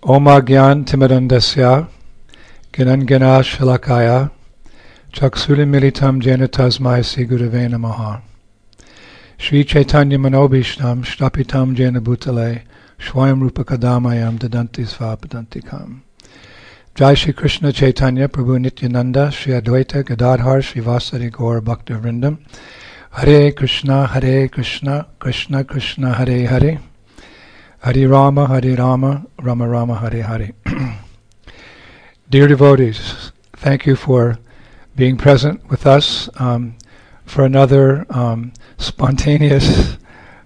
Oma Gyan Timidandasya Ginangana Shalakaya Chaksulim Militam Jena Tasmai Sri Gurave Namaha Shri Chaitanya Manobhishnam Shtapitam Jena Bhutale Shwayam Rupa Kadamayam Dadanti Svapadantikam. Jai Shri Krishna Chaitanya Prabhu Nityananda Shri Advaita Gadadhar Shri Vasari Gaur Bhakta Vrindam. Hare Krishna Krishna Krishna Hare Hare Hare Rama Rama Rama Hare Hare. Dear devotees, thank you for being present with us for another spontaneous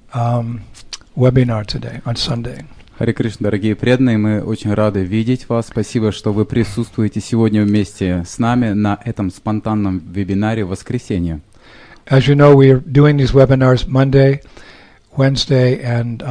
webinar today, on Sunday. Харе Кришна, дорогие преданные, мы очень рады видеть вас. Спасибо, что вы присутствуете сегодня вместе с нами на этом спонтанном вебинаре в воскресенье. As you know, we are doing these webinars Monday, Wednesday, and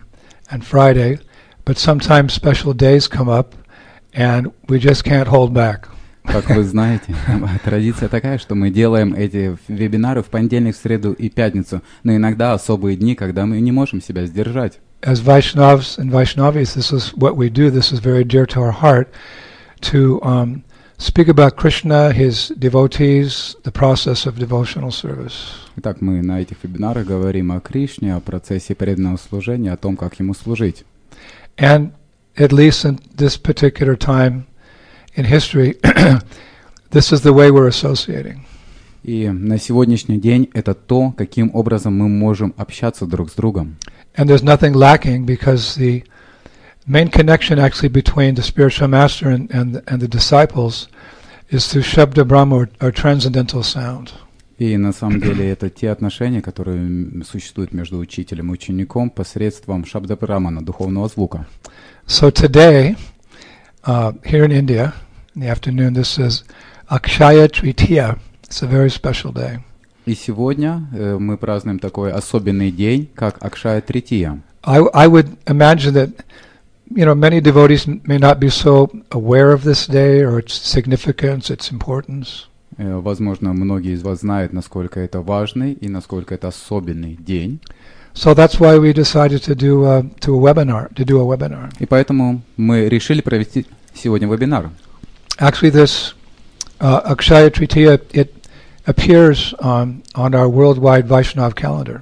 Friday, but sometimes special days come up, and we just can't hold back. Как вы знаете, традиция такая, что мы делаем эти вебинары в понедельник, среду и пятницу, но иногда особые дни, когда мы не можем себя сдержать. As Vaishnavas and Vaishnavis, this is what we do. This is very dear to our heart, to speak about Krishna, his devotees, the process of devotional service. Итак, мы на этих вебинарах говорим о Кришне, о процессе преданного служения, о том, как ему служить. And at least in this particular time in history, this is the way we're associating. И на сегодняшний день это то, каким образом мы можем общаться друг с другом. And there's nothing lacking, because the main connection actually between the spiritual master and the disciples is through Shabda Brahma, or transcendental sound. И на самом деле это те отношения, которые существуют между учителем и учеником посредством Шабда Брамана, духовного звука. So today, here in India, in the afternoon, this is Akshaya Tritiya. It's a very special day. И сегодня мы празднуем такой особенный день, как Акшая Трития. I would imagine that, many devotees may not be so aware of this day or its significance, its importance. Возможно, многие из вас знают, насколько это важный и насколько это особенный день. So that's why we decided to do a webinar. И поэтому мы решили провести сегодня вебинар. Actually, this Akshaya Tritiya, it appears on our worldwide Vaishnav calendar.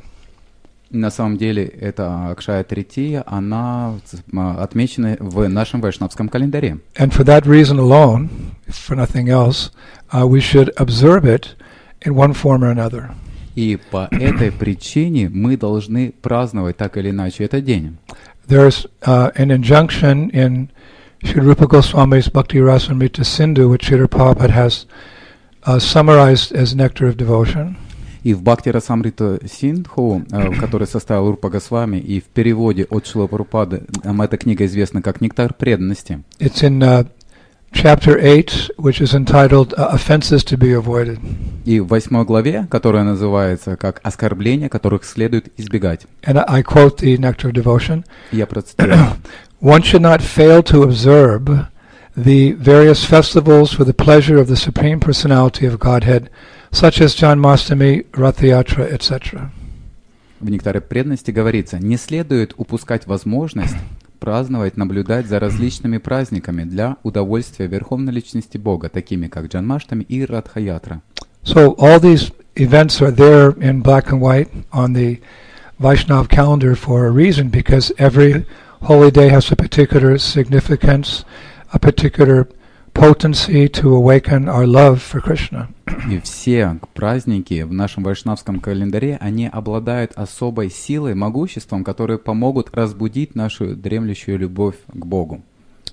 На самом деле, эта Акшая Трития, она отмечена в нашем вайшнавском календаре. And for that reason alone, if for nothing else, we should observe it in one form or another. И по этой причине мы должны праздновать так или иначе этот день. There's an injunction in Sri Rupa Goswami's Bhakti Rasamrita Sindhu, which Srila Prabhupada has summarized as Nectar of Devotion. И в Бхакти Расамрита Синдху, который составил Рупа Госвами, и в переводе от Шрилы Прабхупады, эта книга известна как «Нектар преданности». It's in chapter 8, which is entitled Offenses to be Avoided. И в 8 главе, которая называется как «Оскорбления, которых следует избегать». And I quote the Nectar of Devotion. Я процитирую. One should not fail to observe the various festivals for the pleasure of the Supreme Personality of Godhead, such as Janmashtami, Rath Yatra, etc. В «Нектаре преданности» говорится, не следует упускать возможность праздновать, наблюдать за различными праздниками для удовольствия Верховной Личности Бога, такими как Джанмаштами и Радха-ятра. So all these events are there in black and white on the Vaishnav calendar for a reason, because every holy day has a particular significance, a particular potency to awaken our love for Krishna. И все праздники в нашем вайшнавском календаре, они обладают особой силой, могуществом, которые помогут разбудить нашу дремлющую любовь к Богу.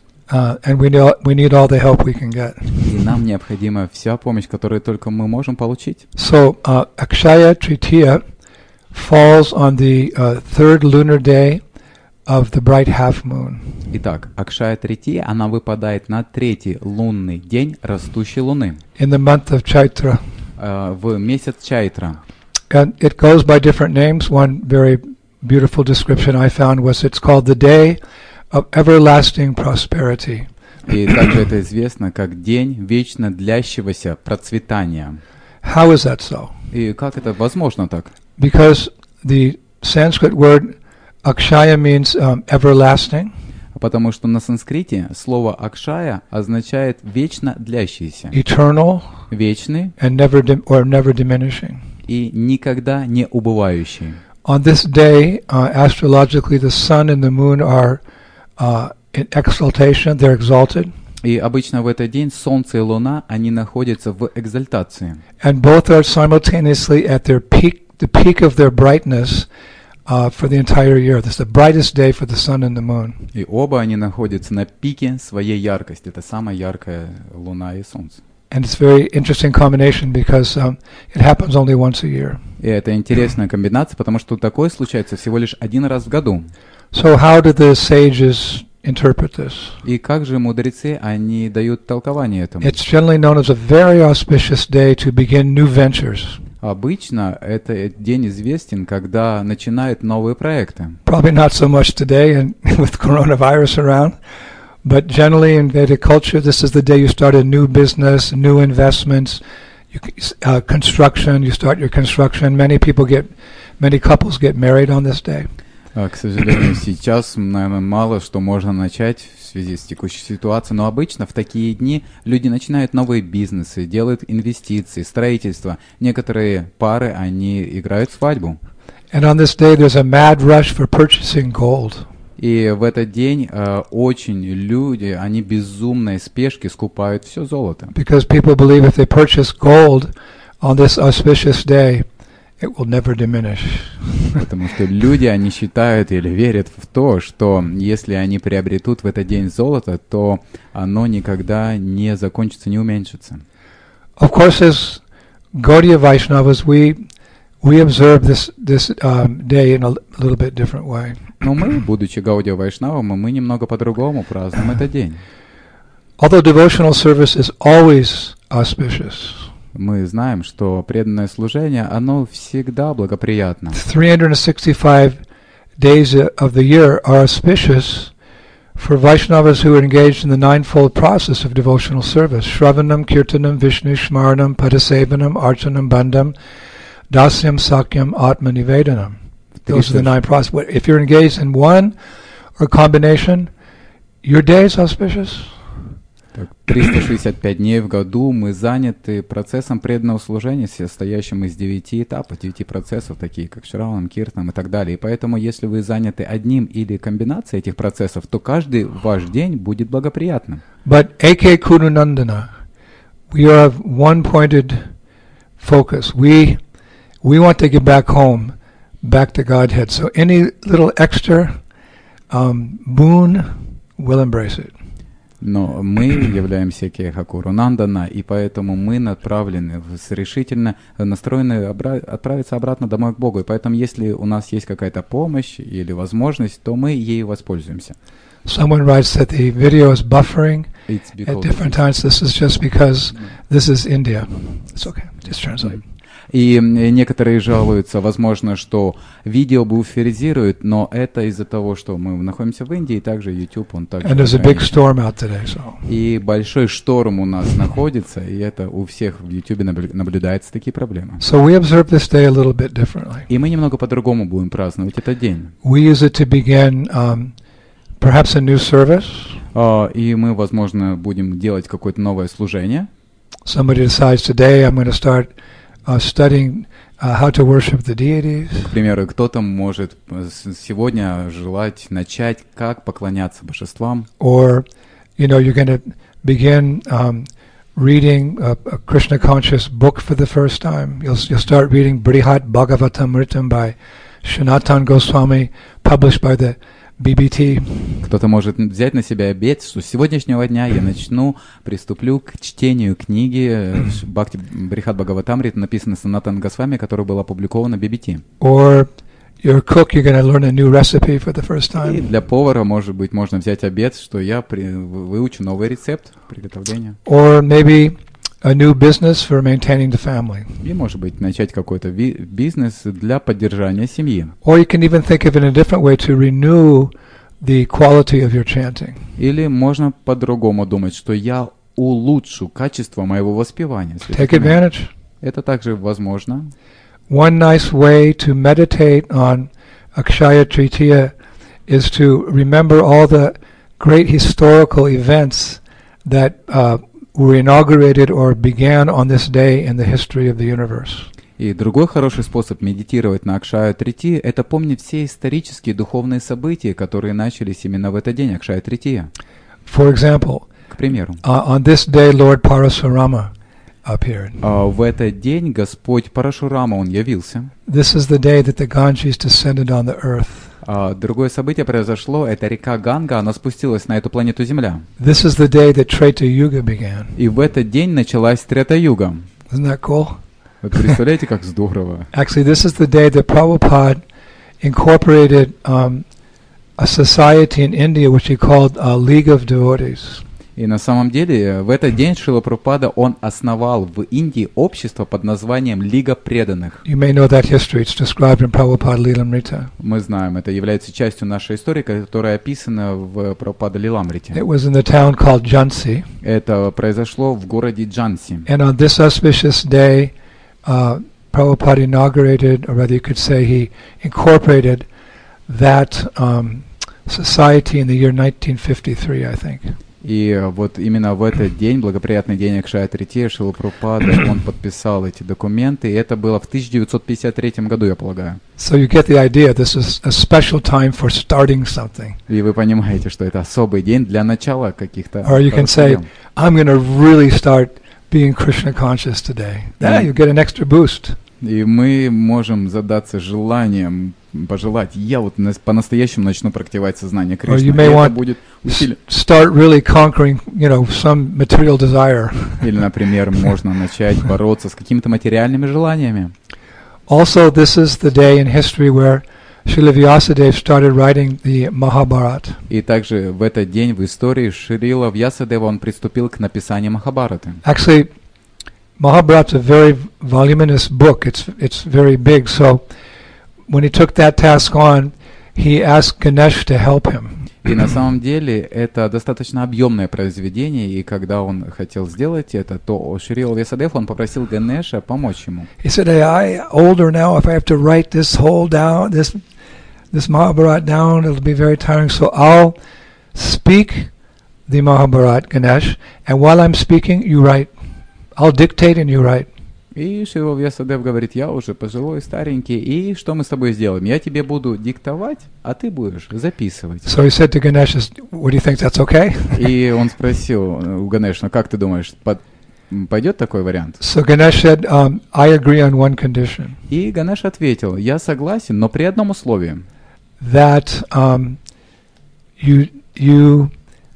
And we need all the help we can get. И нам необходима вся помощь, которую только мы можем получить. So Akshaya Tritiya falls on the third lunar day of the bright half moon. Итак, Акшая Трития, она выпадает на третий лунный день растущей луны. In the month of Chaitra. В месяц Чайтра. And it goes by different names. One very beautiful description I found was it's called the day of everlasting prosperity. И также это известно как день вечно длящегося процветания. How is that so? И как это возможно так? Because the Sanskrit word Akshaya means everlasting. Потому что на санскрите слово «акшая» означает «вечно длящийся», eternal, «вечный» and never diminishing. и «никогда не убывающий». On this day, astrologically, the sun and the moon are in exaltation, they're exalted. И обычно в этот день Солнце и Луна, они находятся в экзальтации. And both are simultaneously at their peak, the peak of their brightness for the entire year. This is the brightest day for the sun and the moon. И оба они находятся на пике своей яркости. Это самая яркая Луна и Солнце. And it's a very interesting combination because it happens only once a year. И это интересная комбинация, потому что такое случается всего лишь один раз в году. So how do the sages interpret this? И как же мудрецы, они дают толкование этому? It's generally known as a very auspicious day to begin new ventures. Обычно этот день известен, когда начинают новые проекты. Probably not so much today and with coronavirus around, but generally in Vedic culture, this is the day you start a new business, new investments, construction, you start your construction. Many couples get married on this day. К сожалению, сейчас, наверное, мало что можно начать в связи с текущей ситуацией, но обычно в такие дни люди начинают новые бизнесы, делают инвестиции, строительство. Некоторые пары, они играют свадьбу. And on this day there's a mad rush for purchasing gold. И в этот день очень люди, они безумной спешки скупают все золото. Because people believe if they purchase gold on this auspicious day, it will never diminish. Потому что люди, они считают или верят в то, что если они приобретут в этот день золото, то оно никогда не закончится, не уменьшится. Of course, as Gaudiya Vaishnavas, we observe this day in a little bit different way. Но мы, будучи Гаудия Вайшнавами, мы немного по-другому празднуем этот день. Although devotional service is always auspicious. Мы знаем, что преданное служение, оно всегда благоприятно. 365 days of the year are auspicious for Vaishnavas who are engaged in the ninefold process of devotional service. Shravanam, Kirtanam, Vishnu, Shmaranam, Padasevanam, Archanam, Bandham, Dasyam, Sakyam, Atma Nivedanam. Those are the 9 processes. If you're engaged in one or combination, your day is auspicious. 365 дней в году мы заняты процессом преданного служения, состоящим из 9 этапов, 9 процессов, такие как Шраванам, Киртанам и так далее. И поэтому, если вы заняты одним или комбинацией этих процессов, то каждый ваш день будет благоприятным. But A.K. Kurunandana, we have one-pointed focus. We want to get back home, back to Godhead. So any little extra boon, we'll embrace it. Но мы являемся Кейхакуру Нандана, и поэтому мы направлены, решительно настроены отправиться обратно домой к Богу. И поэтому, если у нас есть какая-то помощь или возможность, то мы ею воспользуемся. Someone writes that the video is buffering at different times. This is just because this is India. It's okay. Just translate. И некоторые жалуются, возможно, что видео буферизирует, но это из-за того, что мы находимся в Индии, и также YouTube, он также... And there's a big storm out today, so. И большой шторм у нас находится, и это у всех в YouTube наблюдаются такие проблемы. So we observe this day a little bit differently. И мы немного по-другому будем праздновать этот день. We use it to begin perhaps a new service. И мы, возможно, будем делать какое-то новое служение. Somebody decides today I'm going to start studying how to worship the deities. К примеру, кто-то может сегодня желать начать, как поклоняться божествам. Or, you're going to begin reading a Krishna conscious book for the first time. You'll start reading Brihat Bhagavatamritam by Sanatana Goswami, published by the BBT. Кто-то может взять на себя обет, что с сегодняшнего дня я приступлю к чтению книги Бхакти Брихат Бхагаватамрита, написанной Санатана Госвами, которая была опубликована в BBT. Or you're a cook, you're going to learn a new recipe for the first time. И для повара, может быть, можно взять обет, что я выучу новый рецепт приготовления. Or maybe a new business for maintaining the family. И, может быть, начать какой-то бизнес для поддержания семьи. Or you can even think of it in a different way to renew the quality of your chanting. Или можно по-другому думать, что я улучшу качество моего воспевания. Take advantage. Это также возможно. One nice way to meditate on Akshaya Tritiya is to remember all the great historical events that were inaugurated or began on this day in the history of the universe. И другой хороший способ медитировать на Акшая Трития — это помнить все исторические духовные события, которые начались именно в этот день Акшая Трития. For example, К примеру, on this day Lord Parasurama appeared. в этот день Господь Парашурама, он явился. This is the day that the Ganges descended on the earth. Другое событие произошло, это река Ганга, она спустилась на эту планету Земля. This is the day that Treta Yuga began. И в этот день началась Трета-юга. Isn't that cool? Вы представляете, как здорово? Actually, this is the day that Prabhupada incorporated a society in India which he called a League of Devotees. И на самом деле, в этот день Шрила Прабхупада, он основал в Индии общество под названием Лига преданных. You may know that history. It's described in Prabhupada Lilamrita. Мы знаем, это является частью нашей истории, которая описана в Прабхупада Лиламрите. It was in the town called Jhansi. Это произошло в городе Джанси. And on this auspicious day, Prabhupada inaugurated, or rather you could say he incorporated that society in the year 1953, I think. И вот именно в этот день, благоприятный день Акшая Трития, Шрила Прабхупада, он подписал эти документы, и это было в 1953 году, я полагаю. So you get the idea. This is a special time for starting something. И вы понимаете, что это особый день для начала каких-то... Or you can say, I'm going to really start being Krishna conscious today. Yeah, you get an extra boost. И мы можем задаться желанием, пожелать, я вот по-настоящему начну практиковать сознание Кришны. Or you may это want будет усилие. Start really conquering, some material desire. Или, например, можно начать бороться с какими-то материальными желаниями. Also, this is the day in history where Srila Vyasadeva started writing the Mahabharata. И также в этот день в истории Шрила Вьясадева он приступил к написанию Махабхараты. Actually, Mahabharata is a very voluminous book. It's very big. So when he took that task on, he asked Ganesh to help him. И на самом деле это достаточно объемное произведение, и когда он хотел сделать это, то Шрила Вьясадев, он попросил Ганеша помочь ему. He said, "I'm older now. If I have to write this whole down, this Mahabharata down, it'll be very tiring. So I'll speak the Mahabharata, Ganesh, and while I'm speaking, you write. I'll dictate and you write." И Шрила Вьясадев говорит, я уже пожилой, старенький, и что мы с тобой сделаем? Я тебе буду диктовать, а ты будешь записывать. So he said to Ganesh, "What do you think? That's okay?" И он спросил у Ганеша, как ты думаешь, пойдет такой вариант? So Ganesh said, "I agree on one condition." И Ганеш ответил, я согласен, но при одном условии. That you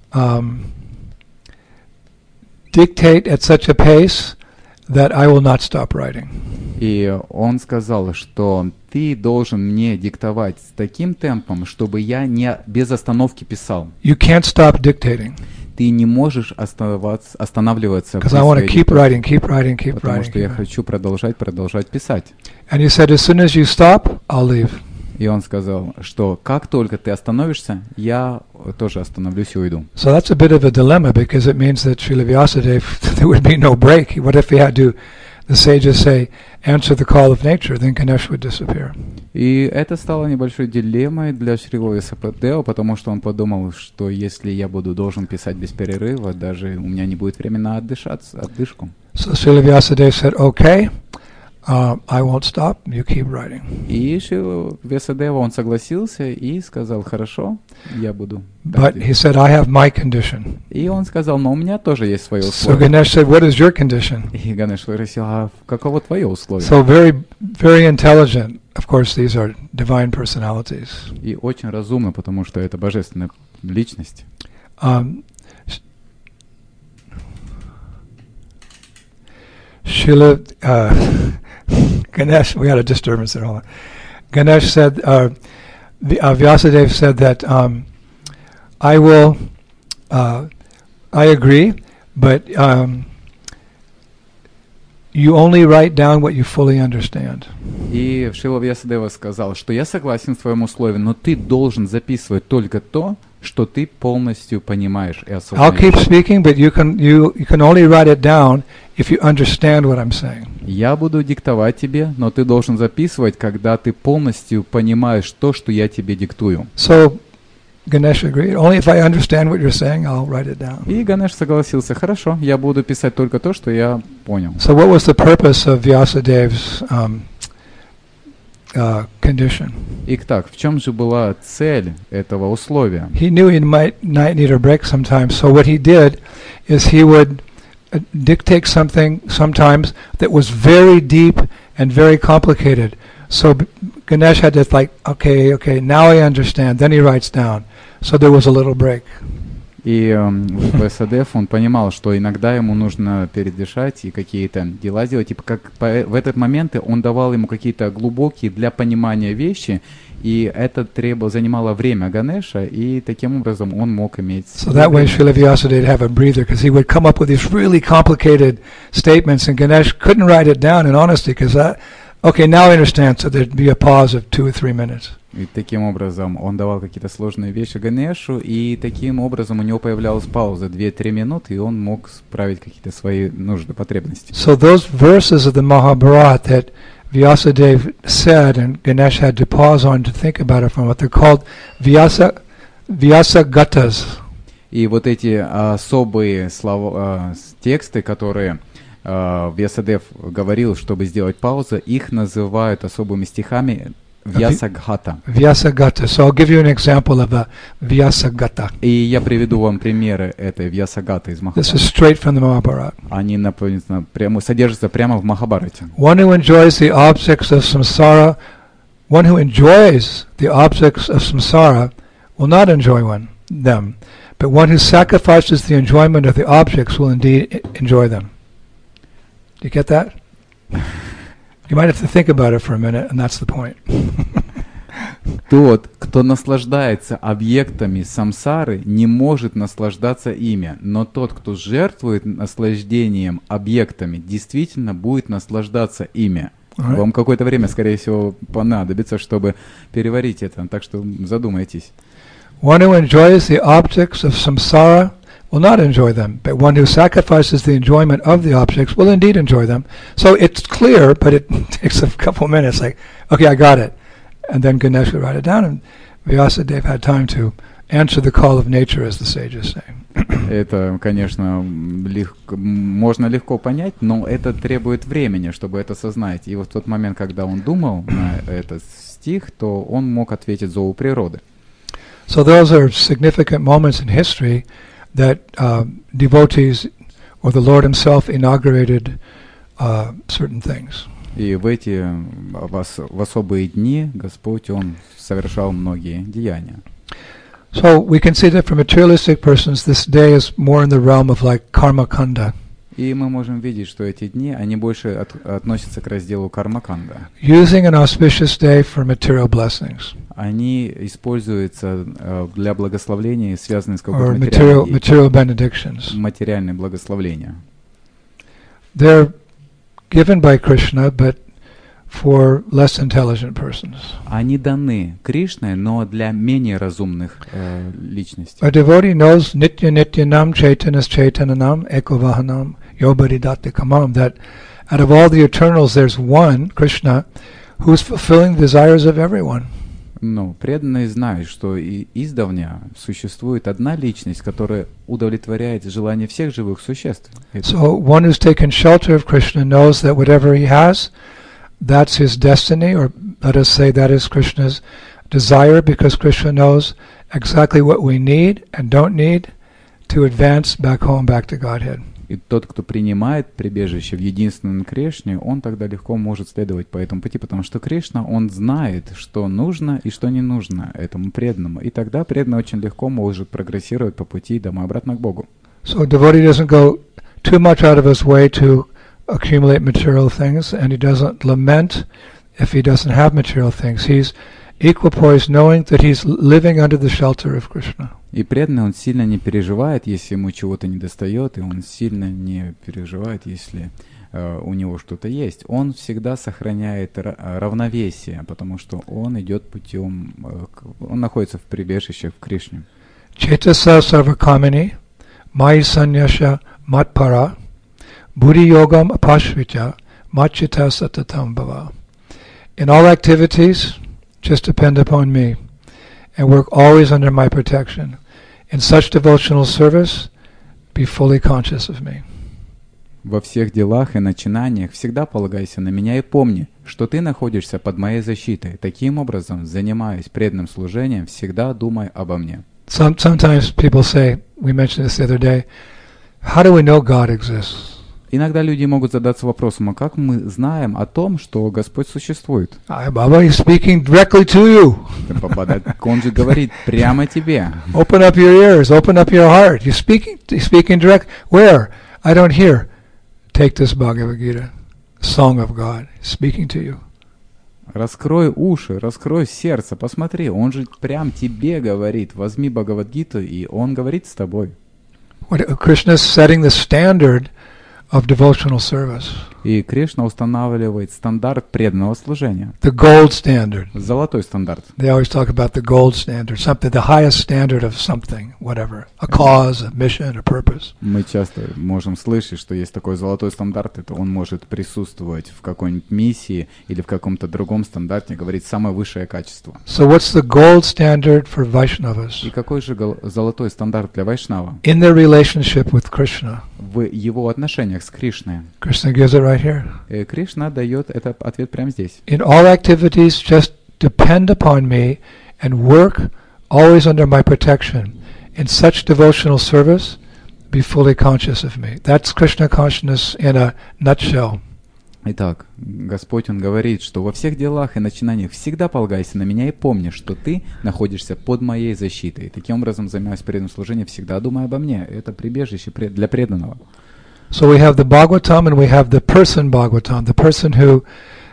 dictate at such a pace that I will not stop writing. И он сказал, что ты должен мне диктовать с таким темпом, чтобы я не без остановки писал. You can't stop dictating. Ты не можешь останавливаться. Because I want to keep writing, keep writing, keep потому writing. что я хочу продолжать писать. And he said, as soon as you stop, I'll leave. И он сказал, что как только ты остановишься, я тоже остановлюсь и уйду. So that's a bit of a dilemma because it means that Srila Vyasadeva, there would be no break. What if he had to, the sages say, answer the call of nature, then Ganesh would disappear. И это стало небольшой дилеммой для Шрила Вьясадева, потому что он подумал, что если я должен писать без перерыва, даже у меня не будет времени на отдышку. So Srila Vyasadeva said, okay, I won't stop, you keep writing. И Шрила Вьясадева, он согласился и сказал, хорошо, я буду. But he said, I have my condition. И он сказал, но у меня тоже есть свои So условия. Ganesh said, what is your condition? И Ганеш спросил, а каково твое условие? So very, very intelligent. Of course, these are divine personalities. И очень разумно, потому что это божественная личность. Srila Ganesh, we had a disturbance there. Hold on. Ganesh said, Vyasadeva said that I agree, but you only write down what you fully understand. И Шрила Вьясадева сказал, что я согласен с твоим условием, но ты должен записывать только то, что ты полностью понимаешь и осознаешь. I'll keep speaking, but you can only write it down if you understand what I'm saying. Я буду диктовать тебе, но ты должен записывать, когда ты полностью понимаешь то, что я тебе диктую. So Ganesh agreed. Only if I understand what you're saying, I'll write it down. И Ганеш согласился, хорошо, я буду писать только то, что я понял. So what was the purpose of Vyasadev's condition? Итак, в чем же была цель этого условия? He knew he might need a break sometimes, so what he did is he would dictate something sometimes that was very deep and very complicated. So Ganesh had to okay, now I understand. Then he writes down. So there was a little break. И Вьясадев, он понимал, что иногда ему нужно передышать и какие-то дела делать. И в этот момент он давал ему какие-то глубокие для понимания вещи, и это занимало время Ганеша, и таким образом он мог иметь... So that way Srila Vyasadeva have a breather, because he would come up with these really complicated statements, and Ganesh couldn't write it down in honesty, because okay, now I understand, so there'd be a pause of 2 or 3 minutes. И таким образом он давал какие-то сложные вещи Ганешу, и таким образом у него появлялась пауза 2-3 минуты, и он мог справить какие-то свои нужды, потребности. So those verses of the Mahabharata that Vyasadeva said, and Ganesh had to pause on to think about it from what they're called Vyasagatas. И вот эти особые слова, тексты, которые Вьясадев говорил, чтобы сделать паузу, их называют особыми стихами Vyasagata. Vyasagata. So I'll give you an example of a Vyasagata. И я приведу вам примеры этой Vyasagata из Махабхараты. This is straight from the Mahabharata. Они содержатся прямо в Махабхарате. One who enjoys the objects of samsara will not enjoy them, but one who sacrifices the enjoyment of the objects will indeed enjoy them. Do you get that? You might have to think about it for a minute, and that's the point. Тот, кто наслаждается объектами самсары, не может наслаждаться ими, но тот, кто жертвует наслаждением объектами, действительно будет наслаждаться ими. Right. Вам какое-то время, скорее всего, понадобится, чтобы переварить это, так что задумайтесь. One who enjoys the objects of samsara will not enjoy them, but one who sacrifices the enjoyment of the objects will indeed enjoy them. So it's clear, but it takes a couple minutes, like, okay, I got it. And then Ganesh would write it down, and Vyasadeva had time to answer the call of nature, as the sages say. Это, конечно, можно легко понять, но это требует времени, чтобы это осознать. И вот в тот момент, когда он думал на этот стих, то он мог ответить зову природы. So those are significant moments in history that devotees or the Lord Himself inaugurated certain things. И в эти в особые дни Господь Он совершал многие деяния. So we can see that for materialistic persons, this day is more in the realm of like karma kanda. И мы можем видеть, что эти дни они больше относятся к разделу карма-канда. Using an auspicious day for material blessings. Они используются для благословения, связанных с какой-то material benedictions. Материальные благословления. They're given by Krishna, but for less intelligent persons. Они даны Кришной, но для менее разумных личностей. A devotee knows nitya nityanam chaitanas chaitananam ekovahanam yobaridatta kamam, that out of all the eternals there's one, Krishna, who's fulfilling the desires of everyone. Но преданные знают, что и издавна существует одна личность, которая удовлетворяет желания всех живых существ. So one who's taken shelter of Krishna knows that whatever he has, that's his destiny, or let us say that is Krishna's desire, because Krishna knows exactly what we need and don't need to advance back home, back to Godhead. И тот, кто принимает прибежище в единственном Кришне, он тогда легко может следовать по этому пути, потому что Кришна, он знает, что нужно и что не нужно этому преданному. И тогда преданный очень легко может прогрессировать по пути домой обратно к Богу. So devotee doesn't go too much out of his way to accumulate material things, and he doesn't lament if he doesn't have material things. He's equipoised, knowing that he's living under the shelter of Krishna. И преданный, он сильно не переживает, если ему чего-то недостает, и он сильно не переживает, если у него что-то есть. Он всегда сохраняет равновесие, потому что он идет путем, он находится в прибежище в Кришне. Chetasa sarvakamini, mai sanyasha matpara, buddhi yogam apashvita, machita satatam bhava. In all activities, just depend upon me. and work always under my protection. In such devotional service, be fully conscious of me. Во всех делах и начинаниях всегда полагайся на меня и помни, что ты находишься под моей защитой. Таким образом, занимаясь преданным служением, всегда думай обо мне. Sometimes people say, we mentioned this the other day, how do we know God exists? Иногда люди могут задаться вопросом, а как мы знаем о том, что Господь существует? Baba, he's speaking directly to you. Он же говорит прямо тебе. Open up your ears, open up your heart. He's speaking direct. Where? I don't hear. Take this Bhagavad Gita, Song of God, speaking to you. Раскрой уши, раскрой сердце, посмотри, он же прям тебе говорит. Возьми Бхагавад-гиту, и он говорит с тобой. Krishna is setting the standard of devotional service. И Кришна устанавливает стандарт преданного служения. The gold standard. Золотой стандарт. They always talk about the gold standard, something, the highest standard of something, whatever, a cause, a mission, a purpose. Мы часто можем слышать, что есть такой золотой стандарт, это он может присутствовать в какой-нибудь миссии или в каком-то другом стандарте, говорить самое высшее качество. So what's the gold standard for Vaishnavas? И какой же золотой стандарт для Вайшнава? In their relationship with Krishna. В его отношениях с Кришной. Krishna gives it right here. Кришна дает этот ответ прямо здесь. In all activities, just depend upon me and work always under my protection. In such devotional service, be fully conscious of me. That's Krishna consciousness in a nutshell. Итак, Господь, Он говорит, что во всех делах и начинаниях всегда полагайся на меня и помни, что ты находишься под моей защитой. Таким образом, занимаясь преданным служением, всегда думай обо мне. Это прибежище для преданного. So we have the Bhagavatam and we have the person Bhagavatam, the person who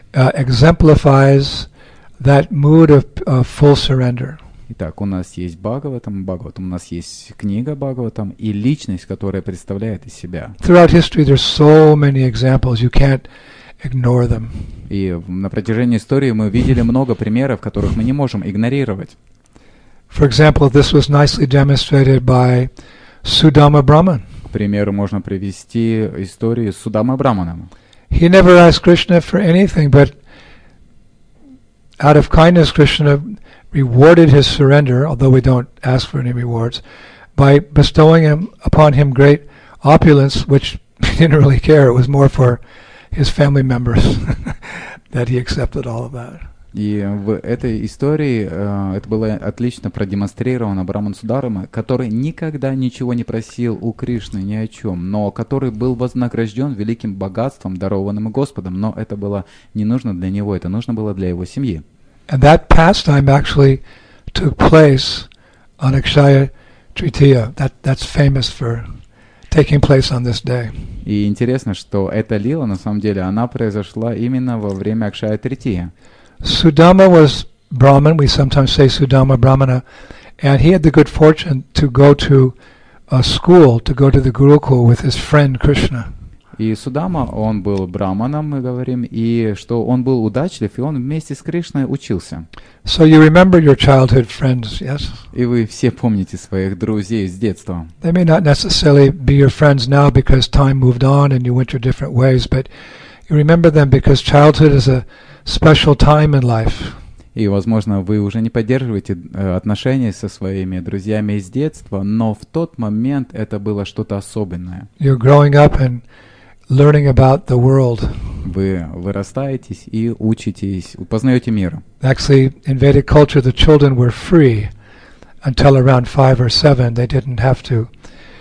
exemplifies that mood of full surrender. Итак, у нас есть Бхагаватам, у нас есть книга Бхагаватам и личность, которая представляет из себя. Throughout history there's so many examples, you can't ignore them. И на протяжении истории мы видели много примеров, которых мы не можем игнорировать. For example, this was nicely demonstrated by Sudama Brahman. К примеру, можно привести историю с Судамой Браманом. He never asked Krishna for anything, but out of kindness Krishna rewarded his surrender, although we don't ask for any rewards, by bestowing upon him great opulence, which he didn't really care. It was more for his family members that he accepted all of that. И в этой истории это было отлично продемонстрировано Браман Сударама, который никогда ничего не просил у Кришны ни о чем, но который был вознагражден великим богатством, дарованным Господом, но это было не нужно для него, это нужно было для его семьи. And that pastime actually took place on Akshaya Tritiya. That's famous for taking place on this day. И интересно, что эта лила, на самом деле, она произошла именно во время Акшая Трития. Sudama was Brahman, we sometimes say Sudama Brahmana, and he had the good fortune to go to a school, to go to the Gurukul with his friend Krishna. И Судама, он был браманом, мы говорим, и что он был удачлив, и он вместе с Кришной учился. So you remember your childhood friends, yes? И вы все помните своих друзей с детства. They may not necessarily be your friends now because time moved on and you went your different ways, but you remember them because childhood is a special time in life. И, возможно, вы уже не поддерживаете отношения со своими друзьями из детства, но в тот момент это было что-то особенное. You're growing up and learning about the world. Вы вырастаетесь и учитесь, познаете мир. Actually, in Vedic culture, the children were free until around 5 or 7. They didn't have to,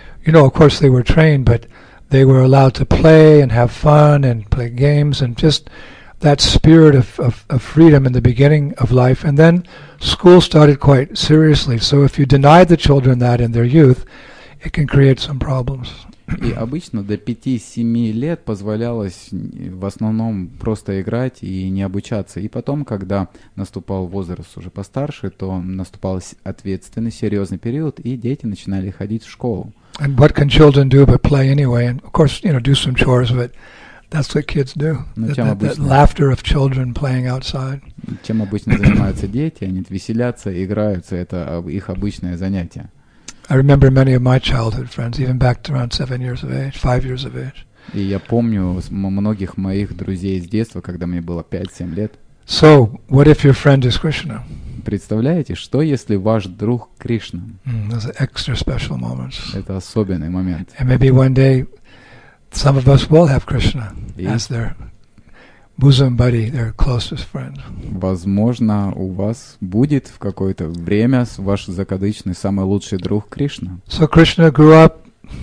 of course they were trained, but they were allowed to play and have fun and play games and just that spirit of freedom in the beginning of life. And then school started quite seriously. So if you denied the children that in their youth, it can create some problems. И обычно до 5-7 лет позволялось в основном просто играть и не обучаться. И потом, когда наступал возраст уже постарше, то наступал ответственный, серьезный период, и дети начинали ходить в школу. And what can children do but play anyway? And of course, do some chores, but that's what kids do. That laughter of children playing outside. Чем обычно занимаются дети? Они веселятся, играются. Это их обычное занятие. I remember many of my childhood friends, even back to around 7 years of age, 5 years of age. И я помню многих моих друзей с детства, когда мне было 5-7 лет. So, what if your friend is Krishna? представляете, что если ваш друг Кришна? Those are extra special moments. Это особенный момент. And maybe one day some of us will have Krishna as their bosom buddy, their closest friend. Возможно, у вас будет в какое-то время ваш закадычный самый лучший друг Кришна. So Krishna grew up.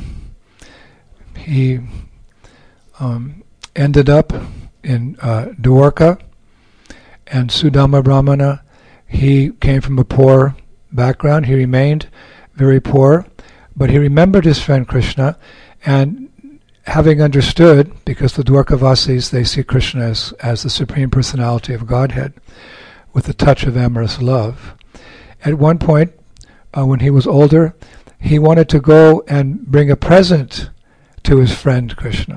He ended up in Dwarka, and Sudama Brahmana, he came from a poor background. He remained very poor, but he remembered his friend Krishna, and having understood, because the Dwarkavasis, they see Krishna as the Supreme Personality of Godhead, with a touch of amorous love. At one point, when he was older, he wanted to go and bring a present to his friend Krishna.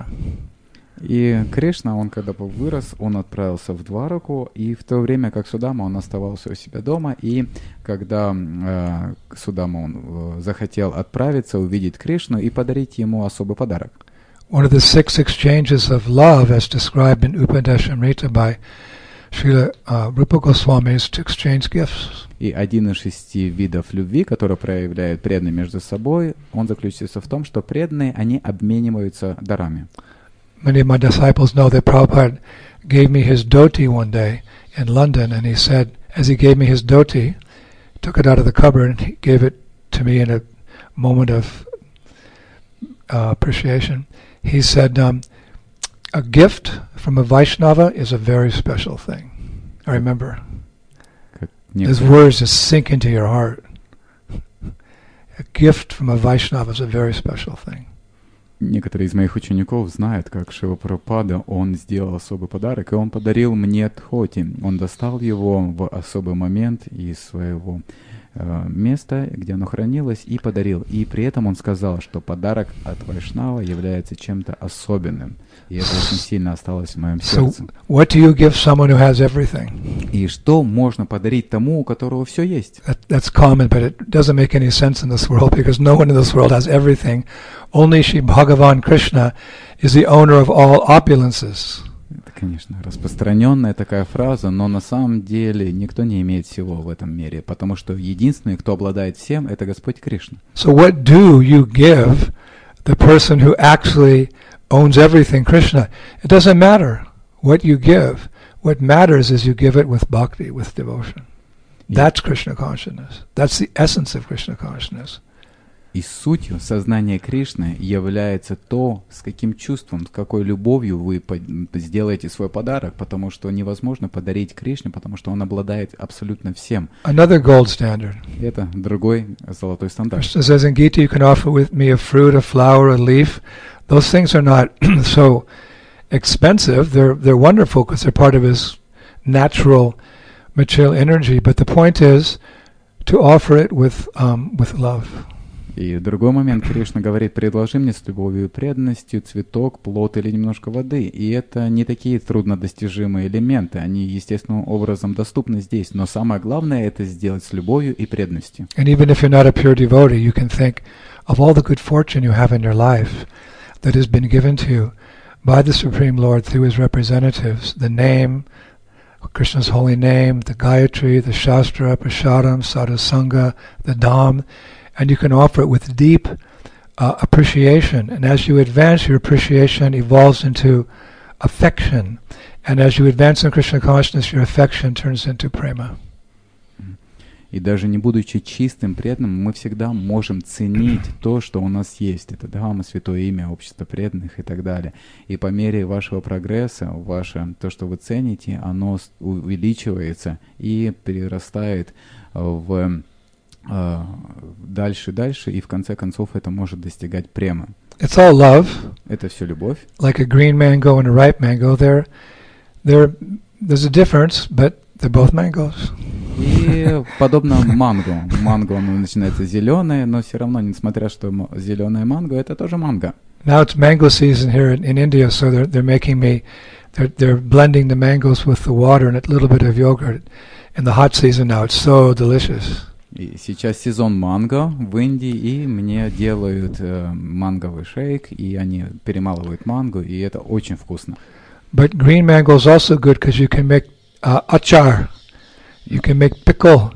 И Кришна, он когда вырос, он отправился в Двараку, и в то время как Судама, он оставался у себя дома, и когда Судама он захотел отправиться, увидеть Кришну и подарить ему особый подарок. One of the 6 exchanges of love, as described in Upadeshamrita by Srila Rupa Goswami, is to exchange gifts. И один из 6 видов любви, которые проявляют преданные между собой, он заключается в том, что преданные, они обмениваются дарами. Many of my disciples know that Prabhupada gave me his dhoti one day in London, and he said, as he gave me his dhoti, took it out of the cupboard and he gave it to me in a moment of appreciation. He said, a gift from a Vaishnava is a very special thing. I remember. His words just sink into your heart. A gift from a Vaishnava is a very special thing. Некоторые из моих учеников знают, как Шрила Прабхупада, он сделал особый подарок, и он подарил мне дхоти. Он достал его в особый момент из своего места, где оно хранилось, и подарил. И при этом он сказал, что подарок от Вайшнава является чем-то особенным. И это очень сильно осталось в моем сердце. So, what do you give someone who has everything? И что можно подарить тому, у которого все есть? That's common, but it doesn't make any sense in this world, because no one in this world has everything. Only Shri Bhagavan Krishna is the owner of all opulences. Это, конечно, распространенная такая фраза, но на самом деле никто не имеет всего в этом мире, потому что единственный, кто обладает всем, это Господь Кришна. So what do you give the person who actually owns everything, Krishna? It doesn't matter what you give. What matters is you give it with bhakti, with devotion. That's Krishna consciousness. That's the essence of Krishna consciousness. И сутью сознания Кришны является то, с каким чувством, с какой любовью вы сделаете свой подарок, потому что невозможно подарить Кришне, потому что он обладает абсолютно всем. Another gold standard. Это другой золотой стандарт. Krishna says in Gita, you can offer with me a fruit, a flower, a leaf. Those things are not so expensive. They're wonderful because they're part of his natural material energy. But the point is to offer it with love. И в другой момент Кришна говорит, предложи мне с любовью и преданностью цветок, плод или немножко воды. И это не такие труднодостижимые элементы, они естественным образом доступны здесь. Но самое главное это сделать с любовью и преданностью. And even if you're not a pure devotee, you can think of all the good fortune you have in your life that has been given to you by the Supreme Lord through his representatives, the name, Krishna's holy name, the Gayatri, the Shastra, Prasadam, Sadhusanga, the Dham. And you can offer it with deep appreciation. And as you advance, your appreciation evolves into affection. And as you advance in Krishna consciousness, your affection turns into prema. И даже не будучи чистым преданным, мы всегда можем ценить то, что у нас есть. Это Дхамма, Святое Имя, Общество преданных и так далее. И по мере вашего прогресса, то, что вы цените, оно увеличивается и перерастает в дальше, и в конце концов это может достигать према. It's all love. Это все любовь. Like a green mango and a ripe mango, there's a difference, but they're both mangoes. И подобно манго. Манго, оно начинается зеленое, но все равно, несмотря что зеленое манго, это тоже манго. Now it's mango season here in India, so they're making me, they're blending the mangoes with the water and a little bit of yogurt. In the hot season now, it's so delicious. И сейчас сезон манго в Индии, и мне делают манговый шейк, и они перемалывают манго, и это очень вкусно. But green mango is also good because you can make achar, you can make pickle,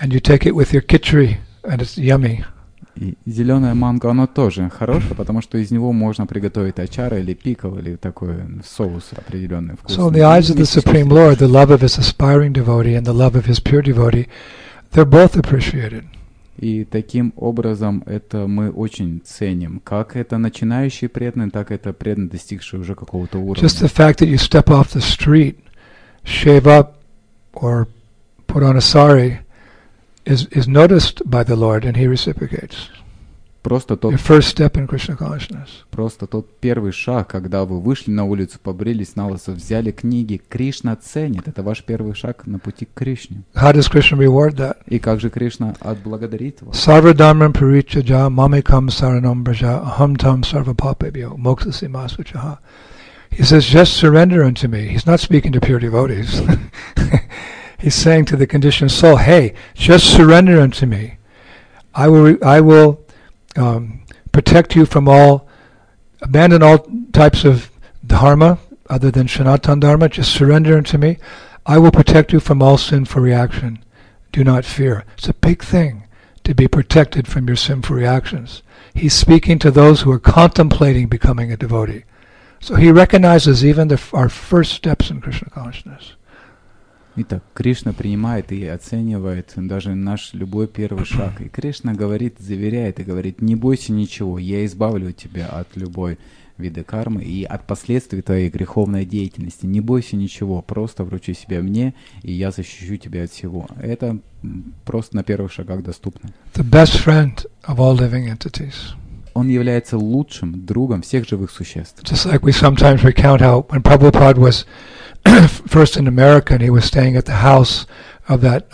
and you take it with your khichdi, and it's yummy. И зеленое манго, оно тоже хорошее, потому что из него можно приготовить ачара или пикл, или такой соус определенный вкусный. So in the eyes of the Supreme Lord, the love of his aspiring devotee and the love of his pure devotee, they're both appreciated. И таким образом это мы очень ценим. Как это начинающий преданный, так это преданный, достигший уже какого-то уровня. Just the fact that you step off the street, shave up, or put on a sari is noticed by the Lord, and He reciprocates. Просто Your first step in Krishna consciousness. тот первый шаг, когда вы вышли на улицу, побрились на лысо, взяли книги, Кришна ценит. Это ваш первый шаг на пути к Кришне. How does Krishna reward that? И как же Кришна отблагодарит вас? Sarva dharmam parichaja mamekam saranam braja aham tam sarva papebhyo moksasi masvachaha. He says, just surrender unto me. He's not speaking to pure devotees. He's saying to the conditioned soul, hey, just surrender unto me. I will protect you from abandon all types of dharma other than Sanatana Dharma. Just surrender unto me. I will protect you from all sinful reaction. Do not fear. It's a big thing to be protected from your sinful reactions. He's speaking to those who are contemplating becoming a devotee. So he recognizes even our first steps in Krishna consciousness. Итак, Кришна принимает и оценивает даже наш любой первый шаг. И Кришна говорит, заверяет и говорит, не бойся ничего, я избавлю тебя от любой вида кармы и от последствий твоей греховной деятельности. Не бойся ничего, просто вручи себя мне, и я защищу тебя от всего. Это просто на первых шагах доступно. The best friend of all living entities. Он является лучшим другом всех живых существ. Just like we sometimes recount how when Prabhupada was first in America, and he was staying at the house of that,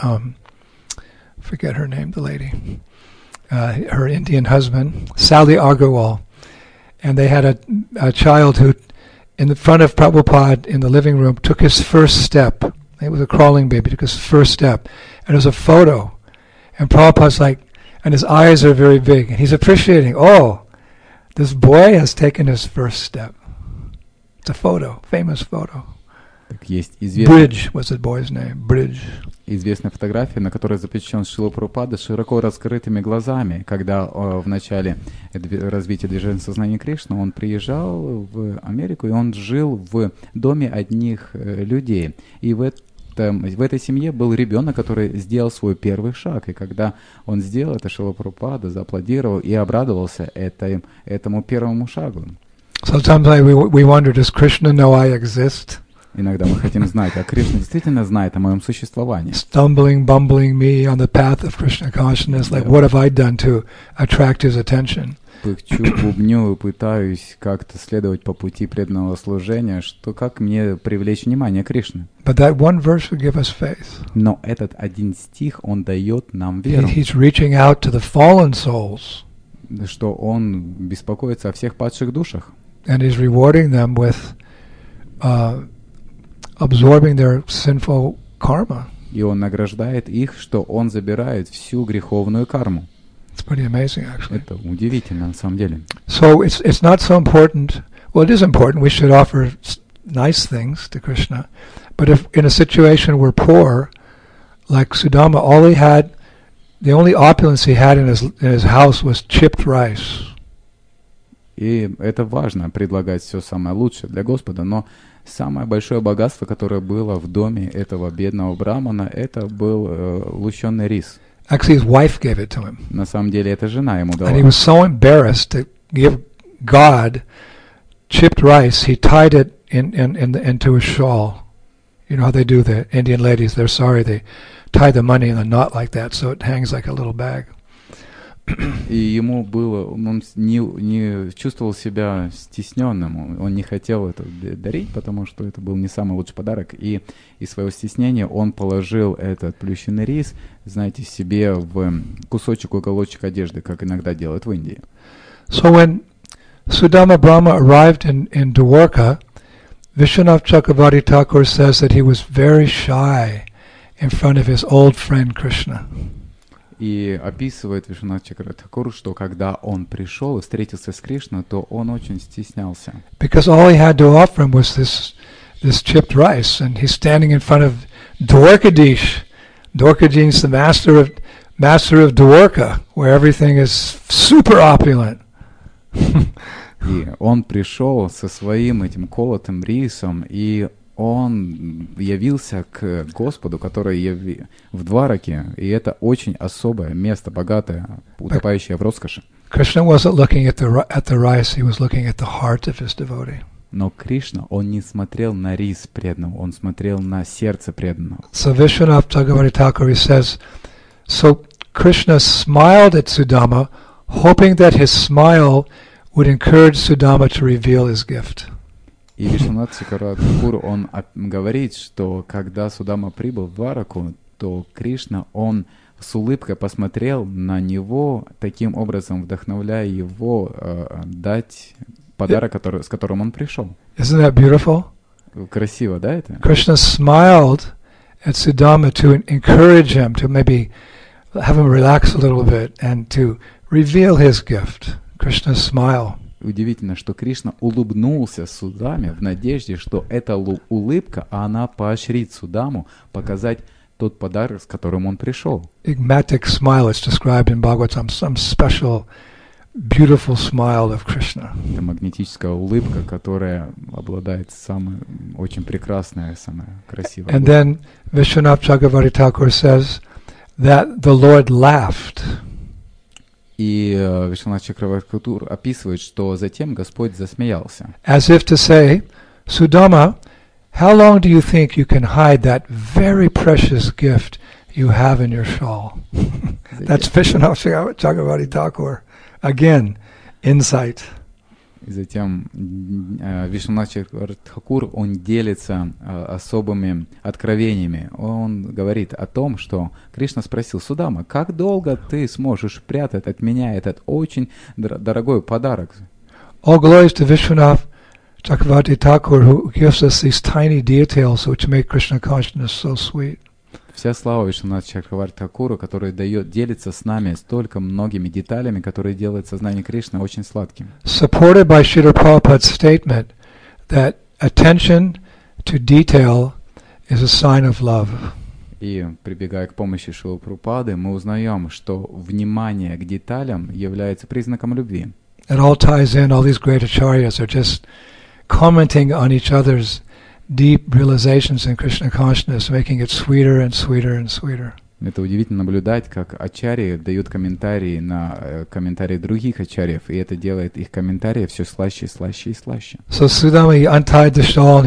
forget her name, the lady, her Indian husband, Sally Agarwal. And they had a child who, in the front of Prabhupada in the living room, took his first step. It was a crawling baby, took his first step. And it was a photo. And Prabhupada's like, and his eyes are very big. And he's appreciating, oh, this boy has taken his first step. It's a photo, famous photo. Так есть Bridge was the boy's name. Bridge. Известная фотография, на которой запечатлен Шрила Прабхупада с широко раскрытыми глазами, когда в начале развития движения сознания Кришны он приезжал в Америку, и он жил в доме одних людей. И в этой семье был ребенок, который сделал свой первый шаг. И когда он сделал это, Шрила Прабхупада зааплодировал и обрадовался этому первому шагу. Sometimes we wonder, does Krishna know I exist? Иногда мы хотим знать, а Кришна действительно знает о моем существовании. Bumbling me on the path of Krishna consciousness, like what have I done to attract his attention? Пыхчу, бубню и пытаюсь как-то следовать по пути преданного служения, что как мне привлечь внимание Кришны. But that one verse will give us faith. Но этот один стих, он дает нам веру. He's reaching out to the fallen souls. Что он беспокоится о всех падших душах. And he's rewarding them with absorbing their sinful karma. И он награждает их, что он забирает всю греховную карму. It's pretty amazing, actually. Это удивительно, на самом деле. So it's not so important. Well, it is important. We should offer nice things to Krishna. But if in a situation we're poor, like Sudama, the only opulence he had in his house was chipped rice. И это важно, предлагать все самое лучшее для Господа, но самое большое богатство, которое было в доме этого бедного брамана, это был лущеный рис. Actually, his wife gave it to him. На самом деле, это жена ему дала. And he was so embarrassed to give God chipped rice, he tied it into a shawl. You know how they do, the Indian ladies, they're sorry, they tie the money in a knot like that, so it hangs like a little bag. И ему он не чувствовал себя стесненным, он не хотел это дарить, потому что это был не самый лучший подарок, и из своего стеснения он положил этот плющенный рис, знаете, себе в кусочек, уголочек одежды, как иногда делают в Индии. So when Sudama Brahma arrived in Dwarka, Vishwanath Chakravarti Thakur says that he was very shy in front of his old friend Krishna. И описывает Вишванат Чакраварти Тхакур, что когда он пришел и встретился с Кришной, то он очень стеснялся. Because all he had to offer him was this chipped rice, and he's standing in front of Dwarkadish. Dwarkadish, the master of master of Dwarka, where everything is super opulent. И он пришел со своим этим колотым рисом, и он явился к Господу, который в Двараке, и это очень особое место, богатое, утопающее в роскоши. Krishna wasn't looking at the rice, he was looking at the heart of his devotee. Но Кришна, он не смотрел на рис преданного, он смотрел на сердце преданного. So Vishwanath Chakravarti Thakur, he says, so Krishna smiled at Sudama, hoping that his smile would encourage Sudama to reveal his gift. И Вишванат Чакраварти Тхакур, он говорит, что когда Судама прибыл в Двараку, то Кришна, он с улыбкой посмотрел на него, таким образом вдохновляя его дать подарок, с которым он пришел. Isn't that beautiful? Красиво, да, это? Krishna smiled at Sudama to encourage him, to maybe have him relax a little bit and to reveal his gift. Krishna's smile. Удивительно, что Кришна улыбнулся Судаме в надежде, что эта улыбка, она поощрит Судаму показать тот подарок, с которым он пришел. Enigmatic smile is described in Bhagavatam, some special, beautiful smile of Krishna. Это магнетическая улыбка, которая обладает самой очень прекрасной, самой красивой. And then Vishwanath Chakravarti Thakur says that the Lord laughed. И Вишванат Чакраварти Тхакур описывает, что затем Господь засмеялся. As if to say, Sudama, how long do you think you can hide that very precious gift you have in your shawl? That's Vishwanath Chakravarti Thakur. Again, insight. И затем Вишванат Чакраварти Тхакур, он делится особыми откровениями. Он говорит о том, что Кришна спросил: Судама, как долго ты сможешь прятать от меня этот очень дорогой подарок? All glories to Vishwanath Chakravarti Thakur, who gives us these tiny details which make Krishna consciousness so sweet. Вся слава Вишванат Чакраварти Тхакуру, который делится с нами столько многими деталями, которые делают сознание Кришны очень сладким. Supported by Srila Prabhupada's statement that attention to detail is a sign of love. И прибегая к помощи Шрилы Прабхупады, мы узнаем, что внимание к деталям является признаком любви. It all ties in. All these great acharyas are just commenting on each other's deep realizations in Krishna consciousness, making it sweeter and sweeter and sweeter. Это удивительно наблюдать, как ачарьи дают комментарии на комментарии других ачарьев, и это делает их комментарии все слаще, слаще и слаще. So Sudama, he untied the shawl and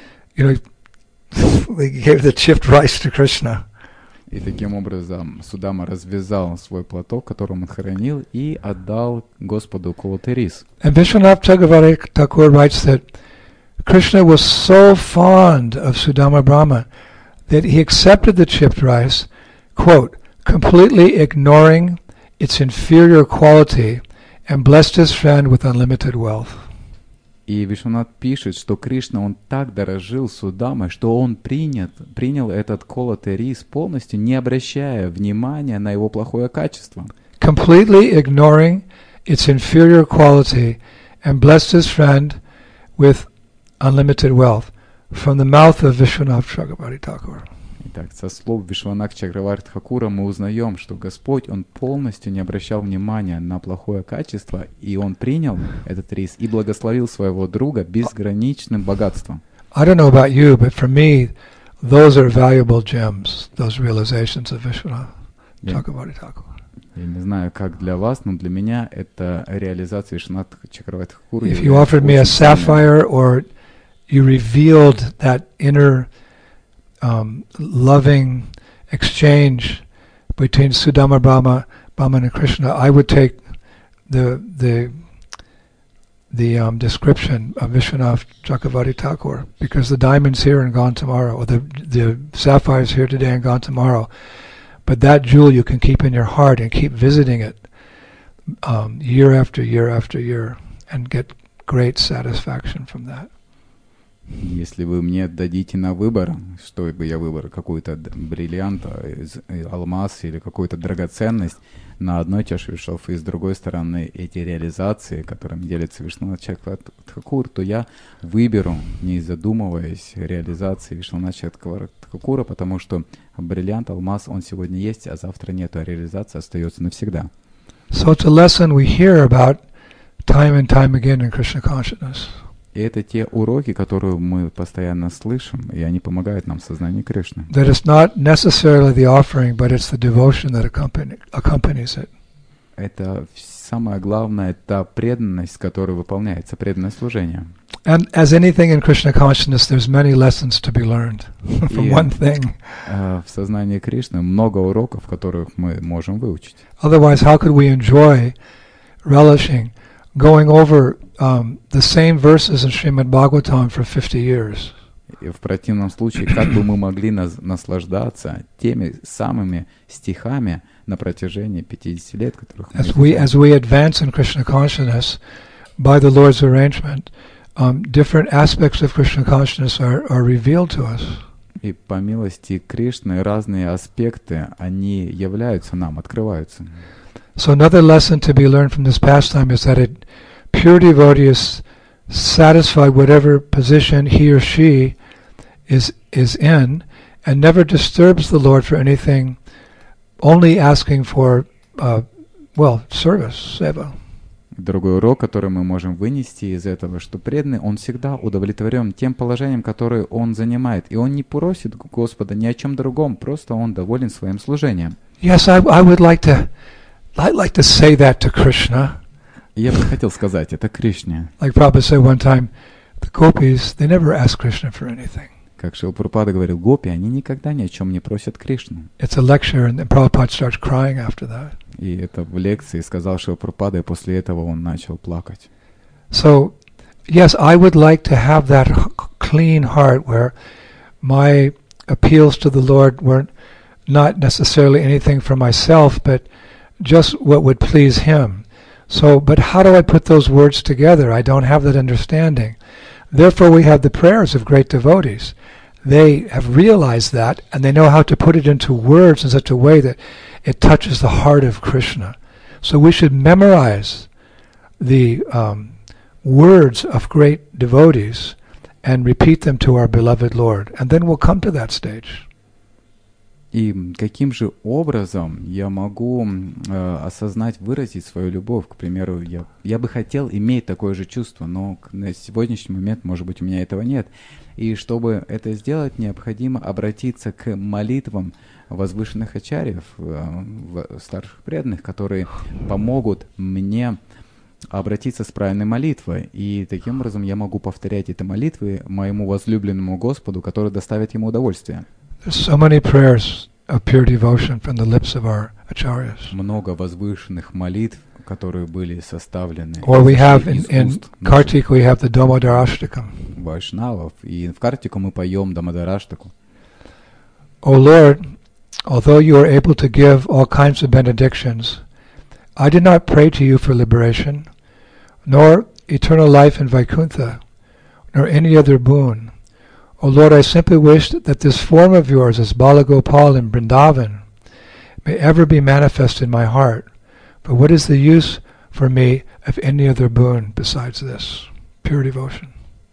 he gave the chipped rice to Krishna. И таким образом Судама развязал свой платок, которым он хранил, и отдал Господу колотый рис. And Vishwanath Chakravarti Thakur writes that Krishna was so fond of Sudama Brahma that he accepted the chipped rice, quote, completely ignoring its inferior quality, and blessed his friend with unlimited wealth. И Вишванат пишет, что Кришна, он так дорожил Судамой, что он принял этот колотый рис полностью, не обращая внимания на его плохое качество. Completely ignoring its inferior quality, and blessed his friend with unlimited wealth, from the mouth of Vishwanath Chakravarti Thakur. Итак, со слов Вишванат Чакраварти Тхакура мы узнаем, что Господь, он полностью не обращал внимания на плохое качество, и он принял этот рис и благословил своего друга безграничным богатством. I don't know about you, but for me, those are valuable gems, those realizations of Vishwanath Chakravarti Thakur. Я не знаю, как для вас, но для меня это реализация Вишваната Чакраварти Тхакура. If you offered me a sapphire, or you revealed that inner loving exchange between Sudama Brahma and Krishna, I would take the description of Vishwanath Chakravarti Thakur, because the diamond's here and gone tomorrow, or the sapphire's here today and gone tomorrow. But that jewel you can keep in your heart and keep visiting it year after year after year and get great satisfaction from that. Если вы мне дадите на выбор, что бы я выбрал, какой-то бриллиант, алмаз или какую-то драгоценность на одной чаше весов, и с другой стороны эти реализации, которыми делится Вишнунат Тхакур, то я выберу, не задумываясь, реализации Вишнунат Тхакура, потому что бриллиант, алмаз, он сегодня есть, а завтра нет, а реализация остается навсегда. So it's a lesson we hear about time and time again in Krishna consciousness. И это те уроки, которые мы постоянно слышим, и они помогают нам в сознании Кришны. That it's not necessarily the offering, but it's the devotion that accompanies it. Это самое главное, это преданность, которая выполняется, преданное служение. And as anything in Krishna consciousness, there's many lessons to be learned from one thing. В сознании Кришны много уроков, которых мы можем выучить. Otherwise, how could we enjoy relishing going over the same verses in Srimad Bhagavatam for 50 years? И в противном случае, как бы мы могли наслаждаться теми самыми стихами на протяжении 50 лет, которых мы as we advance in Krishna consciousness by the Lord's arrangement, different aspects of Krishna consciousness are revealed to us. И по милости Кришны разные аспекты, они являются нам, открываются. So another lesson to be learned from this pastime is that a pure devotee is satisfied whatever position he or she is in, and never disturbs the Lord for anything, only asking for, service, seva. Другой урок, который мы можем вынести из этого, что преданный, он всегда удовлетворен тем положением, которое он занимает, и он не просит Господа ни о чем другом, просто он доволен своим служением. Yes, I would like to say that to Krishna. Я бы хотел сказать это Кришне. Like Prabhupada said one time, the gopis, they never ask Krishna for anything. Как Шрила Прабхупада говорил, гопи, они никогда ни о чем не просят Кришну. It's a lecture, and then Prabhupada starts crying after that. И это в лекции сказал Шрила Прабхупада, и после этого он начал плакать. So, yes, I would like to have that clean heart where my appeals to the Lord weren't not necessarily anything for myself, but just what would please Him. So, but how do I put those words together? I don't have that understanding. Therefore, we have the prayers of great devotees. They have realized that, and they know how to put it into words in such a way that it touches the heart of Krishna. So we should memorize the words of great devotees and repeat them to our beloved Lord, and then we'll come to that stage. И каким же образом я могу осознать, выразить свою любовь? К примеру, я бы хотел иметь такое же чувство, но на сегодняшний момент, может быть, у меня этого нет. И чтобы это сделать, необходимо обратиться к молитвам возвышенных ачарьев, старших преданных, которые помогут мне обратиться с правильной молитвой. И таким образом я могу повторять эти молитвы моему возлюбленному Господу, который доставит ему удовольствие. There's so many prayers of pure devotion from the lips of our acharyas. Много возвышенных молитв, которые были составлены Or we have из in уст Kartik we have the Damodarashtakam. вайшнавов. И в Картику мы поем Дамодараштаку. O Lord, although you are able to give all kinds of benedictions, I did not pray to you for liberation, nor eternal life in Vaikuntha, nor any other boon. O Lord, I simply wished that this form of yours as Balagopal in Vrindavan may ever be manifest in my heart. But what is the use for me of any other boon besides this? Pure devotion.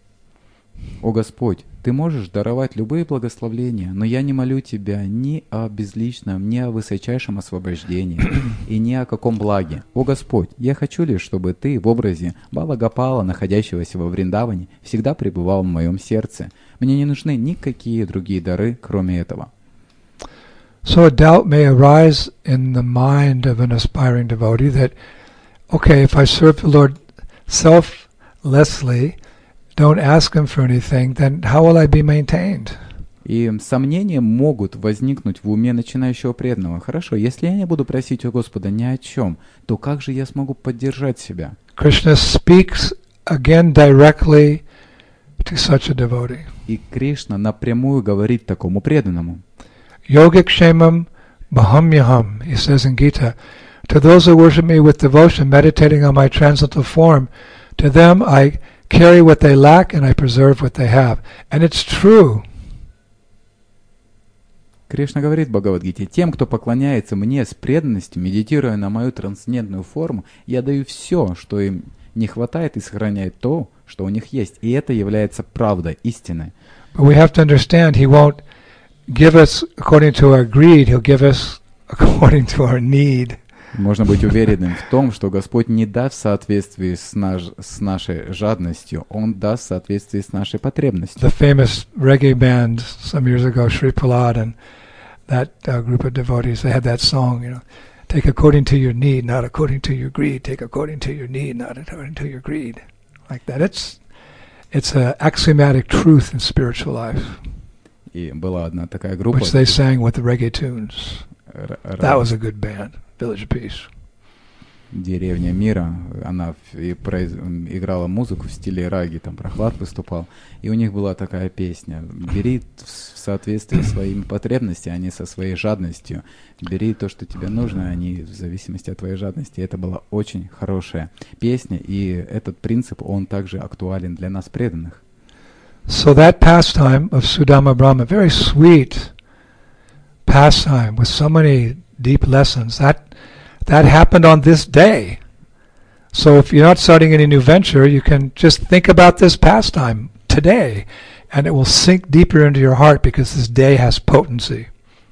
О Господь, Ты можешь даровать любые благословления, но я не молю Тебя ни о безличном, ни о высочайшем освобождении и ни о каком благе. О Господь, я хочу лишь, чтобы Ты в образе Балагопала, находящегося во Вриндаване, всегда пребывал в моем сердце. Мне не нужны никакие другие дары, кроме этого. So a doubt may arise in the mind of an aspiring devotee that, okay, if I serve the Lord selflessly, don't ask Him for anything, then how will I be maintained? И сомнения могут возникнуть в уме начинающего преданного. Хорошо, если я не буду просить у Господа ни о чем, то как же я смогу поддержать себя? Krishna speaks again directly to such a devotee. И Кришна напрямую говорит такому преданному. Yogikshemam bahamyaham, he says in Gita, to those who worship me with devotion, meditating on my transcendental form, to them I carry what they lack, and I preserve what they have. And it's true. Кришна говорит в Бхагавад-гите: тем, кто поклоняется мне с преданностью, медитируя на мою трансцендентную форму, я даю все, что им не хватает, и сохраняю то, что у них есть. И это является правдой, истиной. But we have to understand, He won't give us according to our greed, He'll give us according to our need. Можно быть уверенным в том, что Господь не даст в соответствии с нашей жадностью, Он даст в соответствии с нашей потребностью. The famous reggae band some years ago, Sri Prahlad and that group of devotees, they had that song, you know, take according to your need, not according to your greed. Take according to your need, not according to your greed. Like that. It's an axiomatic truth in spiritual life. И была одна такая группа, which they sang with the reggae tunes. That was a good band, Village of Peace. Деревня мира, она играла музыку в стиле раги, там Прохлад выступал, и у них была такая песня: бери в соответствии с своими потребностями, а не со своей жадностью. Бери то, что тебе нужно, а не в зависимости от твоей жадности. И это была очень хорошая песня, и этот принцип, он также актуален для нас, преданных. So that pastime of Sudama Brahma, very sweet pastime with so many deep lessons, that happened on this day. So if you're not starting any new venture, you can just think about this pastime today, and it will sink deeper into your heart because this day has potency.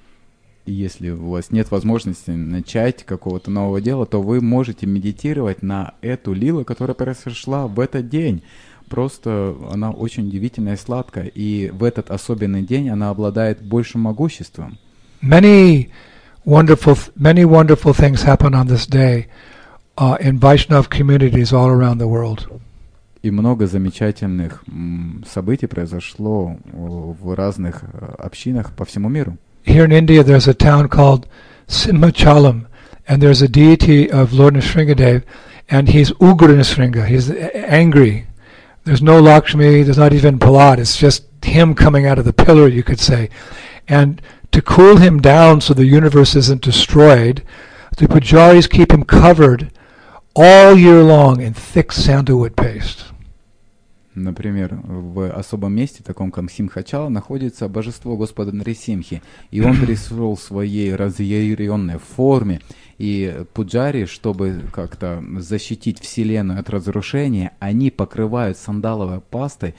И если у вас нет возможности начать какого-то нового дела, то вы можете медитировать на эту лилу, которая произошла в этот день. Просто она очень удивительная и сладкая, и в этот особенный день она обладает большим могуществом. Many wonderful things happen on this day in Vaishnav communities all around the world. И много замечательных событий произошло в разных общинах по всему миру. Here in India, there's a town called Simhachalam, and there's a deity of Lord Nrsingadev, and he's Ugra Nrsinga. He's angry. There's no Lakshmi. There's not even Prahlad. It's just him coming out of the pillar, you could say. And to cool him down so the universe isn't destroyed, the pujaris keep him covered all year long in thick sandalwood paste. Например, в особом месте, таком как Симхачала, находится божество Господа Нрисимхи, и он пришел в своей разъяренной форме, и пуджари, чтобы как-то защитить Вселенную от разрушения, они покрывают сандаловой пастой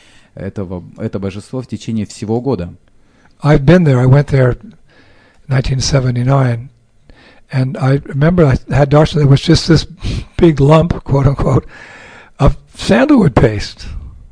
это божество в течение всего года. I've been there. I went there in 1979, and I remember I had darshan. There was just this big lump, quote unquote, of sandalwood paste.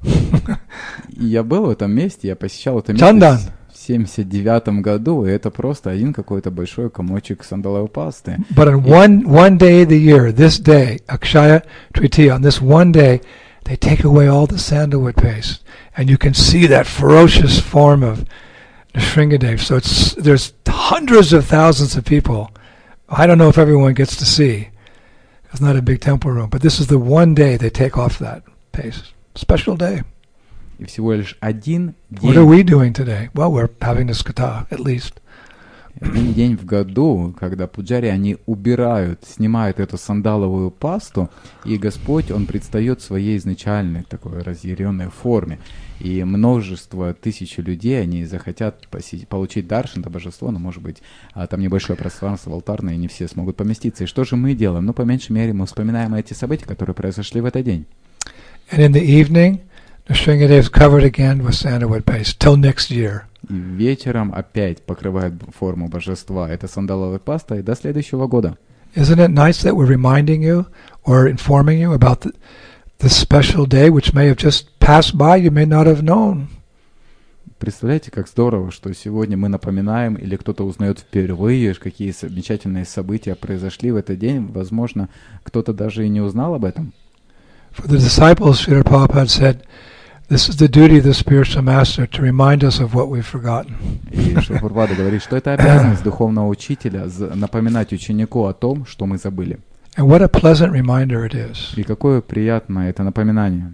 Я был в этом месте, я посещал это Чандан. место в 79 году, и это просто один какой-то большой комочек сандаловой пасты. But on one day of the year, this day, Akshaya Tritiya, on this one day, they take away all the sandalwood paste, and you can see that ferocious form of Nrsingadev. So there's hundreds of thousands of people. I don't know if everyone gets to see. It's not a big temple room, but this is the one day they take off that paste. Special day. И всего лишь один What are we doing today? Well, we're having this kata, at least. Один день в году, когда пуджари, они снимают эту сандаловую пасту, и Господь, Он предстает в своей изначальной такой разъяренной форме. И множество тысяч людей, они захотят получить даршан, это божество, но, может быть, там небольшое пространство алтарное, и не все смогут поместиться. И что же мы делаем? Ну, по меньшей мере, мы вспоминаем эти события, которые произошли в этот день. And in the evening, Nrsingadev is covered again with sandalwood paste till next year. И вечером опять покрывает форму божества. Это сандаловая паста, и до следующего года. Isn't it nice that we're reminding you or informing you about this special day which may have just passed by, you may not have known? Представляете, как здорово, что сегодня мы напоминаем, или кто-то узнает впервые, какие замечательные события произошли в этот день. Возможно, кто-то даже и не узнал об этом. For the disciples, Srila Prabhupada said, this is the duty of the spiritual master to remind us of what we've forgotten. И Шрила Прабхупада говорит, что это обязанность духовного учителя напоминать ученику о том, что мы забыли. And what a pleasant reminder it is. И какое приятное это напоминание.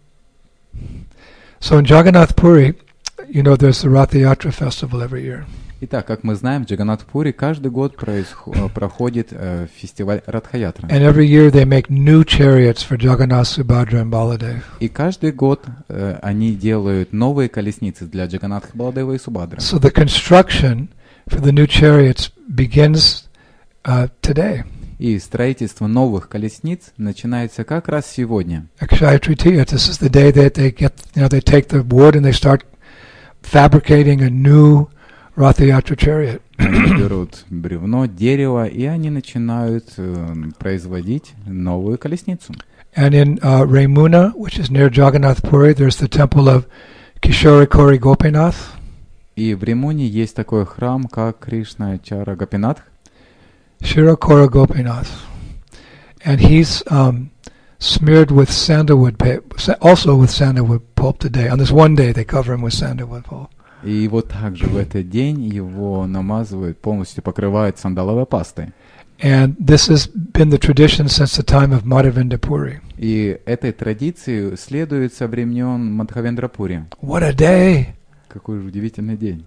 So in Jagannath Puri, you know, there's the Ratha Yatra festival every year. Итак, как мы знаем, в Джаганнатхпуре каждый год проходит фестиваль Радха-ятра. And every year they make new chariots for Jagannath, Subhadra and Baladev. И каждый год они делают новые колесницы для Джаганнатха, Баладева и Субадры. So the construction for the new chariots begins today. И строительство новых колесниц начинается как раз сегодня. Akshaya Tritiya, this is the day that they get, they take the wood and they start fabricating a new Ratha Yatra chariot. Они берут бревно, дерево, и они начинают производить новую колесницу. And in Raimuna, which is near Jagannath Puri, there's the temple of Kishore Kori Gopinath. И в Римуне есть такой храм, как Кришна Чара Гопинатх. Shirakora Gopinath. And he's smeared with sandalwood, also with sandalwood pulp today. On this one day, they cover him with sandalwood pulp. И вот также в этот день его намазывают, полностью покрывают сандаловой пастой. And this has been the tradition since the time of Madhavendrapuri Puri. И этой традиции следует со времен Мадхавендрапури. What a day! Какой же удивительный день.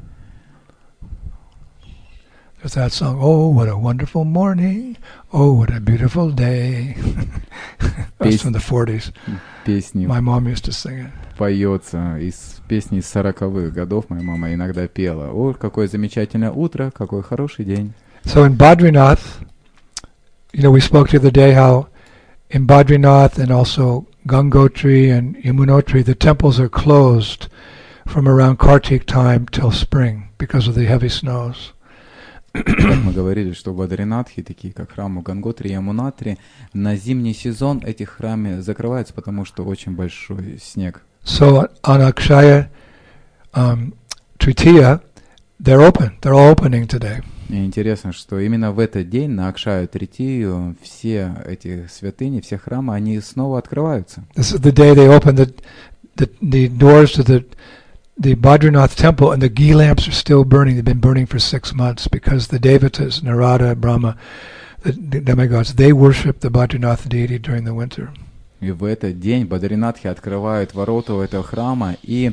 There's that song, oh, what a wonderful morning, oh, what a beautiful day. That's from the 40s. Песни My mom used to sing it. Поется из песни из 40-х годов, моя мама иногда пела. О, какое замечательное утро, какой хороший день. So in Badrinath, we spoke the other day how in Badrinath and also Gangotri and Yamunotri, the temples are closed from around Kartik time till spring because of the heavy snows. Мы говорили, что в Бадринатхе, такие как храмы Ганготри и Ямунатри, на зимний сезон эти храмы закрываются, потому что очень большой снег. So on Akshaya Tritiya, they're open. They're all opening today. И интересно, что именно в этот день, на Акшаю Тритию, все эти святыни, все храмы, они снова открываются. This is the day they open the doors to the Badrinath temple, and the ghee lamps are still burning. They've been burning for 6 months because the Devatas, Narada, Brahma, the demigods, they worship the Badrinath deity during the winter. И в этот день Бадринатхи открывают ворота у этого храма, и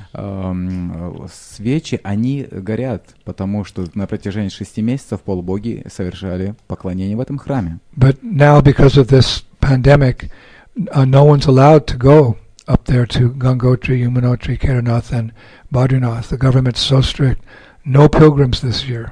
свечи, они горят, потому что на протяжении 6 месяцев полубоги совершали поклонение в этом храме. But now, because of this pandemic, no one's allowed to go up there to Gangotri, Yamunotri, Kedarnath, and Badrinath. The government's so strict. No pilgrims this year.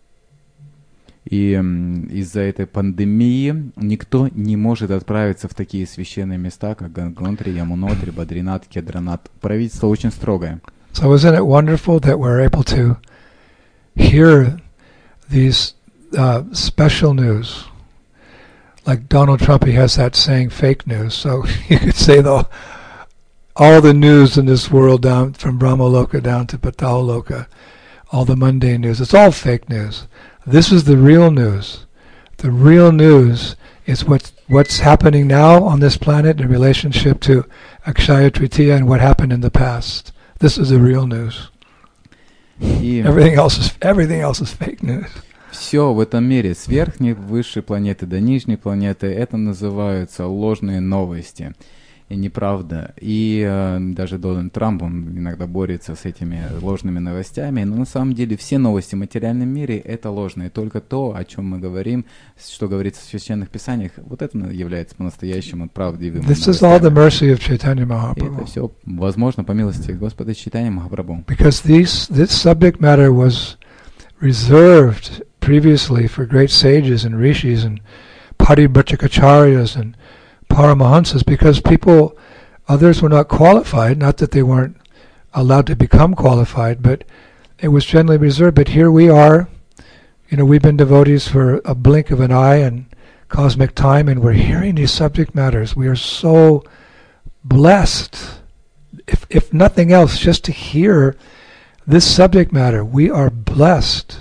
И из-за этой пандемии никто не может отправиться в такие священные места, как Ганготри, Ямунотри, Бадринат, Кедранат. Правительство очень строгое. So isn't it wonderful that we're able to hear these special news? Like Donald Trump, he has that saying, fake news. So you could say, though, all the news in this world, down from Brahmaloka down to Patalaloka, all the mundane news, it's all fake news. This is the real news. The real news is what's happening now on this planet in relationship to Akshaya Tritiya and what happened in the past. This is the real news. Everything else is fake news. Все в этом мире, с верхней, высшей планеты до нижней планеты, это называются ложные новости. И неправда. И даже Дональд Трамп, он иногда борется с этими ложными новостями, но на самом деле все новости в материальном мире — это ложные. Только то, о чем мы говорим, что говорится в священных писаниях, вот это является по-настоящему правдивым. This is all the mercy of Chaitanya И Mahaprabhu. это все возможно по милости Господа Чайтаньи Махапрабху. Because this subject matter was reserved previously for great sages and rishis and paribrachakacharyas and Paramahansas, because others were not qualified, not that they weren't allowed to become qualified, but it was generally reserved. But here we are, we've been devotees for a blink of an eye and cosmic time, and we're hearing these subject matters. We are so blessed, if nothing else, just to hear this subject matter. We are blessed.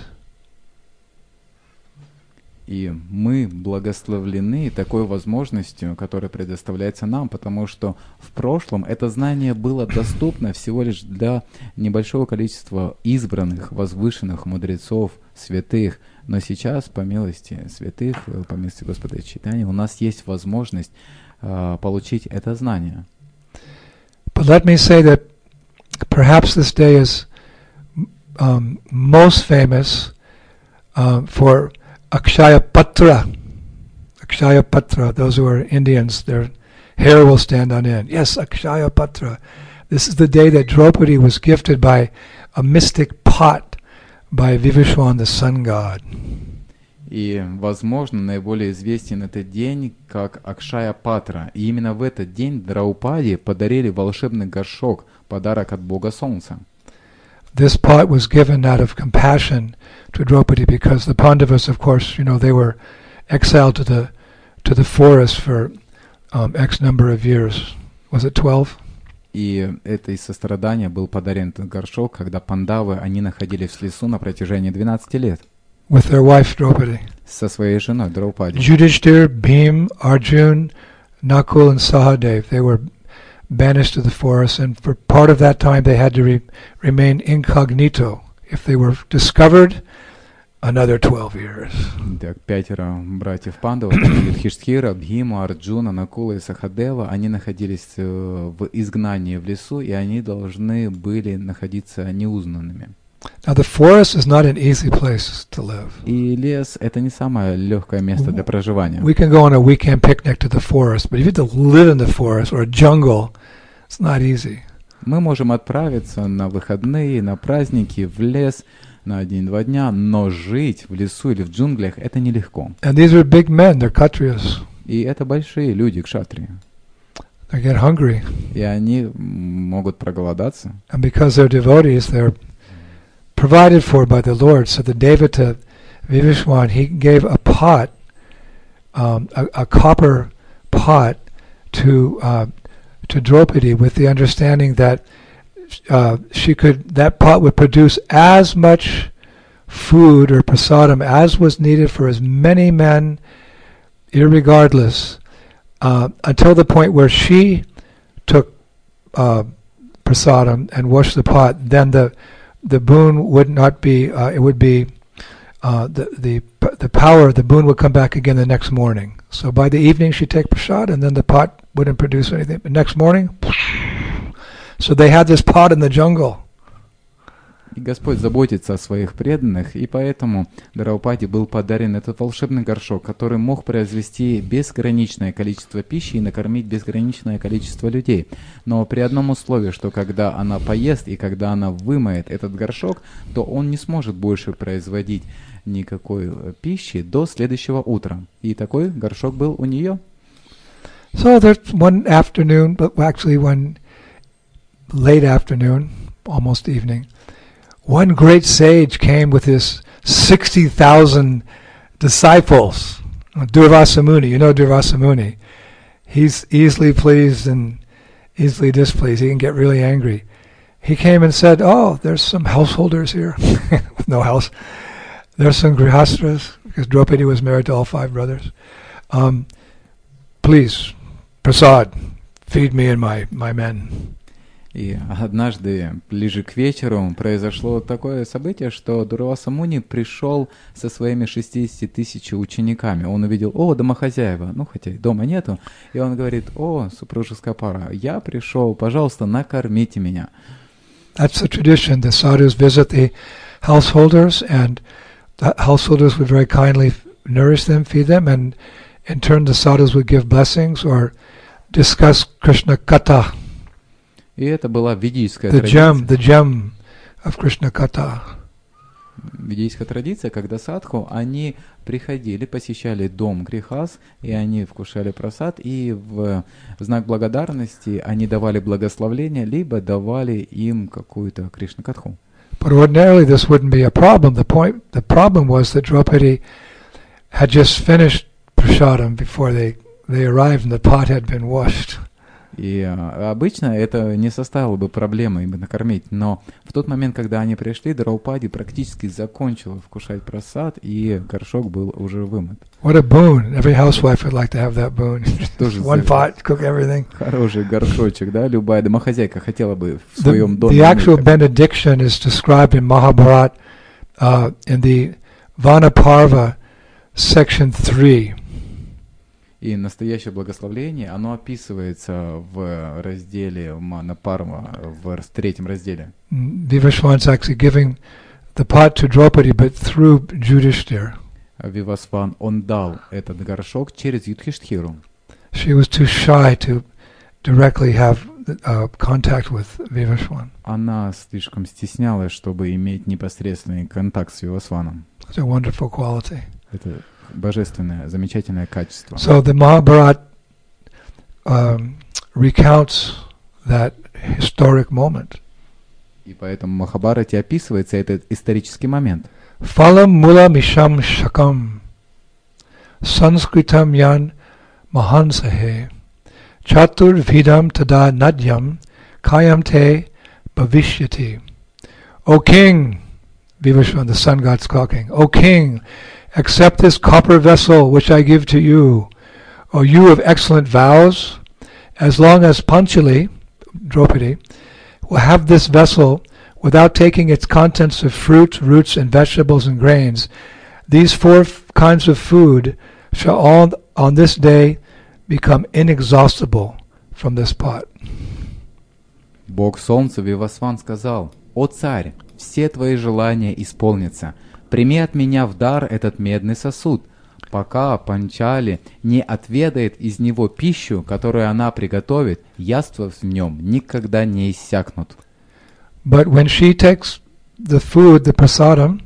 И мы благословлены такой возможностью, которая предоставляется нам, потому что в прошлом это знание было доступно всего лишь для небольшого количества избранных, возвышенных мудрецов, святых. Но сейчас, по милости святых, по милости Господа Чайтаньи, у нас есть возможность получить это знание. But let me say that perhaps this day is most famous for Akshaya Patra. Akshaya Patra, those who are Indians, their hair will stand on end. Yes, Akshaya Patra. This is the day that Draupadi was gifted by a mystic pot by Vivishwan, the sun god. И, возможно, наиболее известен этот день как Акшая Патра. И именно в этот день Драупади подарили волшебный горшок, подарок от бога солнца. This pot was given out of compassion to Draupadi because the Pandavas, of course, they were exiled to the forest for X number of years. Was it 12? И это из сострадания был подарен этот горшок, когда пандавы, они находились в лесу на протяжении 12 лет. With their wife Draupadi. Со своей женой Драупади. Yudhishthir, Bhim, Arjun, Nakul, and Sahadev, they were banished to the forest, and for part of that time they had to remain incognito. If they were discovered, another 12 years. Так, 5 братьев Пандавов, Юдхиштхира, Бхима, Арджуна, Накула и Сахадева, они находились в изгнании в лесу, и они должны были находиться неузнанными. Now the forest is not an easy place to live. И лес — это не самое легкое место для проживания. We can go on a weekend picnic to the forest, but if you have to live in the forest or a jungle, it's not easy. Мы можем отправиться на выходные, на праздники, в лес на 1-2 дня, но жить в лесу или в джунглях — это нелегко. And these are big men, they're kshatriyas. И это большие люди, кшатрии. They get hungry. И они могут проголодаться. And because they're devotees, they're provided for by the Lord. So the Devata Vivishwan, he gave a pot, a copper pot to Draupadi with the understanding that that pot would produce as much food or prasadam as was needed for as many men, irregardless, until the point where she took prasadam and washed the pot. Then the boon would not be. It would be the power of the boon would come back again the next morning. So by the evening she'd take prasad, and then the pot wouldn't produce anything. But next morning, so they had this pot in the jungle. И Господь заботится о своих преданных, и поэтому Драупади был подарен этот волшебный горшок, который мог произвести безграничное количество пищи и накормить безграничное количество людей. Но при одном условии, что когда она поест и когда она вымоет этот горшок, то он не сможет больше производить никакой пищи до следующего утра. И такой горшок был у нее. So there's one afternoon, but actually one late afternoon, almost evening, one great sage came with his 60,000 disciples. Durvasa Muni, you know Durvasa Muni. He's easily pleased and easily displeased. He can get really angry. He came and said, "Oh, there's some householders here." With no house. There's some grihastras, because Draupadi was married to all 5 brothers. Please, prasad, feed me and my men. И однажды, ближе к вечеру, произошло такое событие, что Дурваса Муни пришел со своими 60 тысяч учениками. Он увидел, домохозяева, хотя и дома нету, и он говорит, супружеская пара, я пришел, пожалуйста, накормите меня. That's the tradition. The sadhus visit the householders, and the householders would very kindly nourish them, feed them, and in turn the sadhus would give blessings or discuss Krishna Katha. И это была ведийская традиция. The gem of Krishna Katha. Ведийская традиция, когда садху, они приходили, посещали дом грихас, и они вкушали прасад, и в знак благодарности они давали благословление, либо давали им какую-то Кришна-катху. But ordinarily this wouldn't be a problem. The problem was that Draupadi had just finished prasadam before they arrived, and the pot had been washed. И обычно это не составило бы проблемы им накормить, но в тот момент, когда они пришли, Драупади практически закончила вкушать прасад, и горшок был уже вымыт. What a boon! Every housewife would like to have that boon. One pot, cook everything. Хороший горшочек, да? Любая домохозяйка хотела бы в своем доме. The actual benediction is described in Mahabharata in the Vanaparva section 3. И настоящее благословление, оно описывается в разделе Манапарва, в 3 разделе. Vivishwan's actually giving the pot to Draupadi, but through Yudhishthira. Вивасван, он дал этот горшок через Юдхиштхиру. She was too shy to directly have contact with Vivaswan. Она слишком стеснялась, чтобы иметь непосредственный контакт с Вивасваном. It's a wonderful quality. Это божественное, замечательное качество. So the Mahabharata recounts that historic moment. И поэтому в Махабхарате описывается этот исторический момент. Phalam mula misham shakam sanskritam yan mahansahe chatur vidam tada nadyam kayam te bhavishyati. O king, Vivaswan, the sun god's talking, O king, accept this copper vessel which I give to you. O you of excellent vows, as long as Panchali, Draupadi, will have this vessel without taking its contents of fruit, roots, and vegetables and grains, these four kinds of food shall all on this day become inexhaustible from this pot. Бог Солнца Вивасван сказал: «О царь, все твои желания исполнятся. Прими от меня в дар этот медный сосуд, пока Панчали не отведает из него пищу, которую она приготовит, яства в нем никогда не иссякнут». But when she takes the food, the prasadam,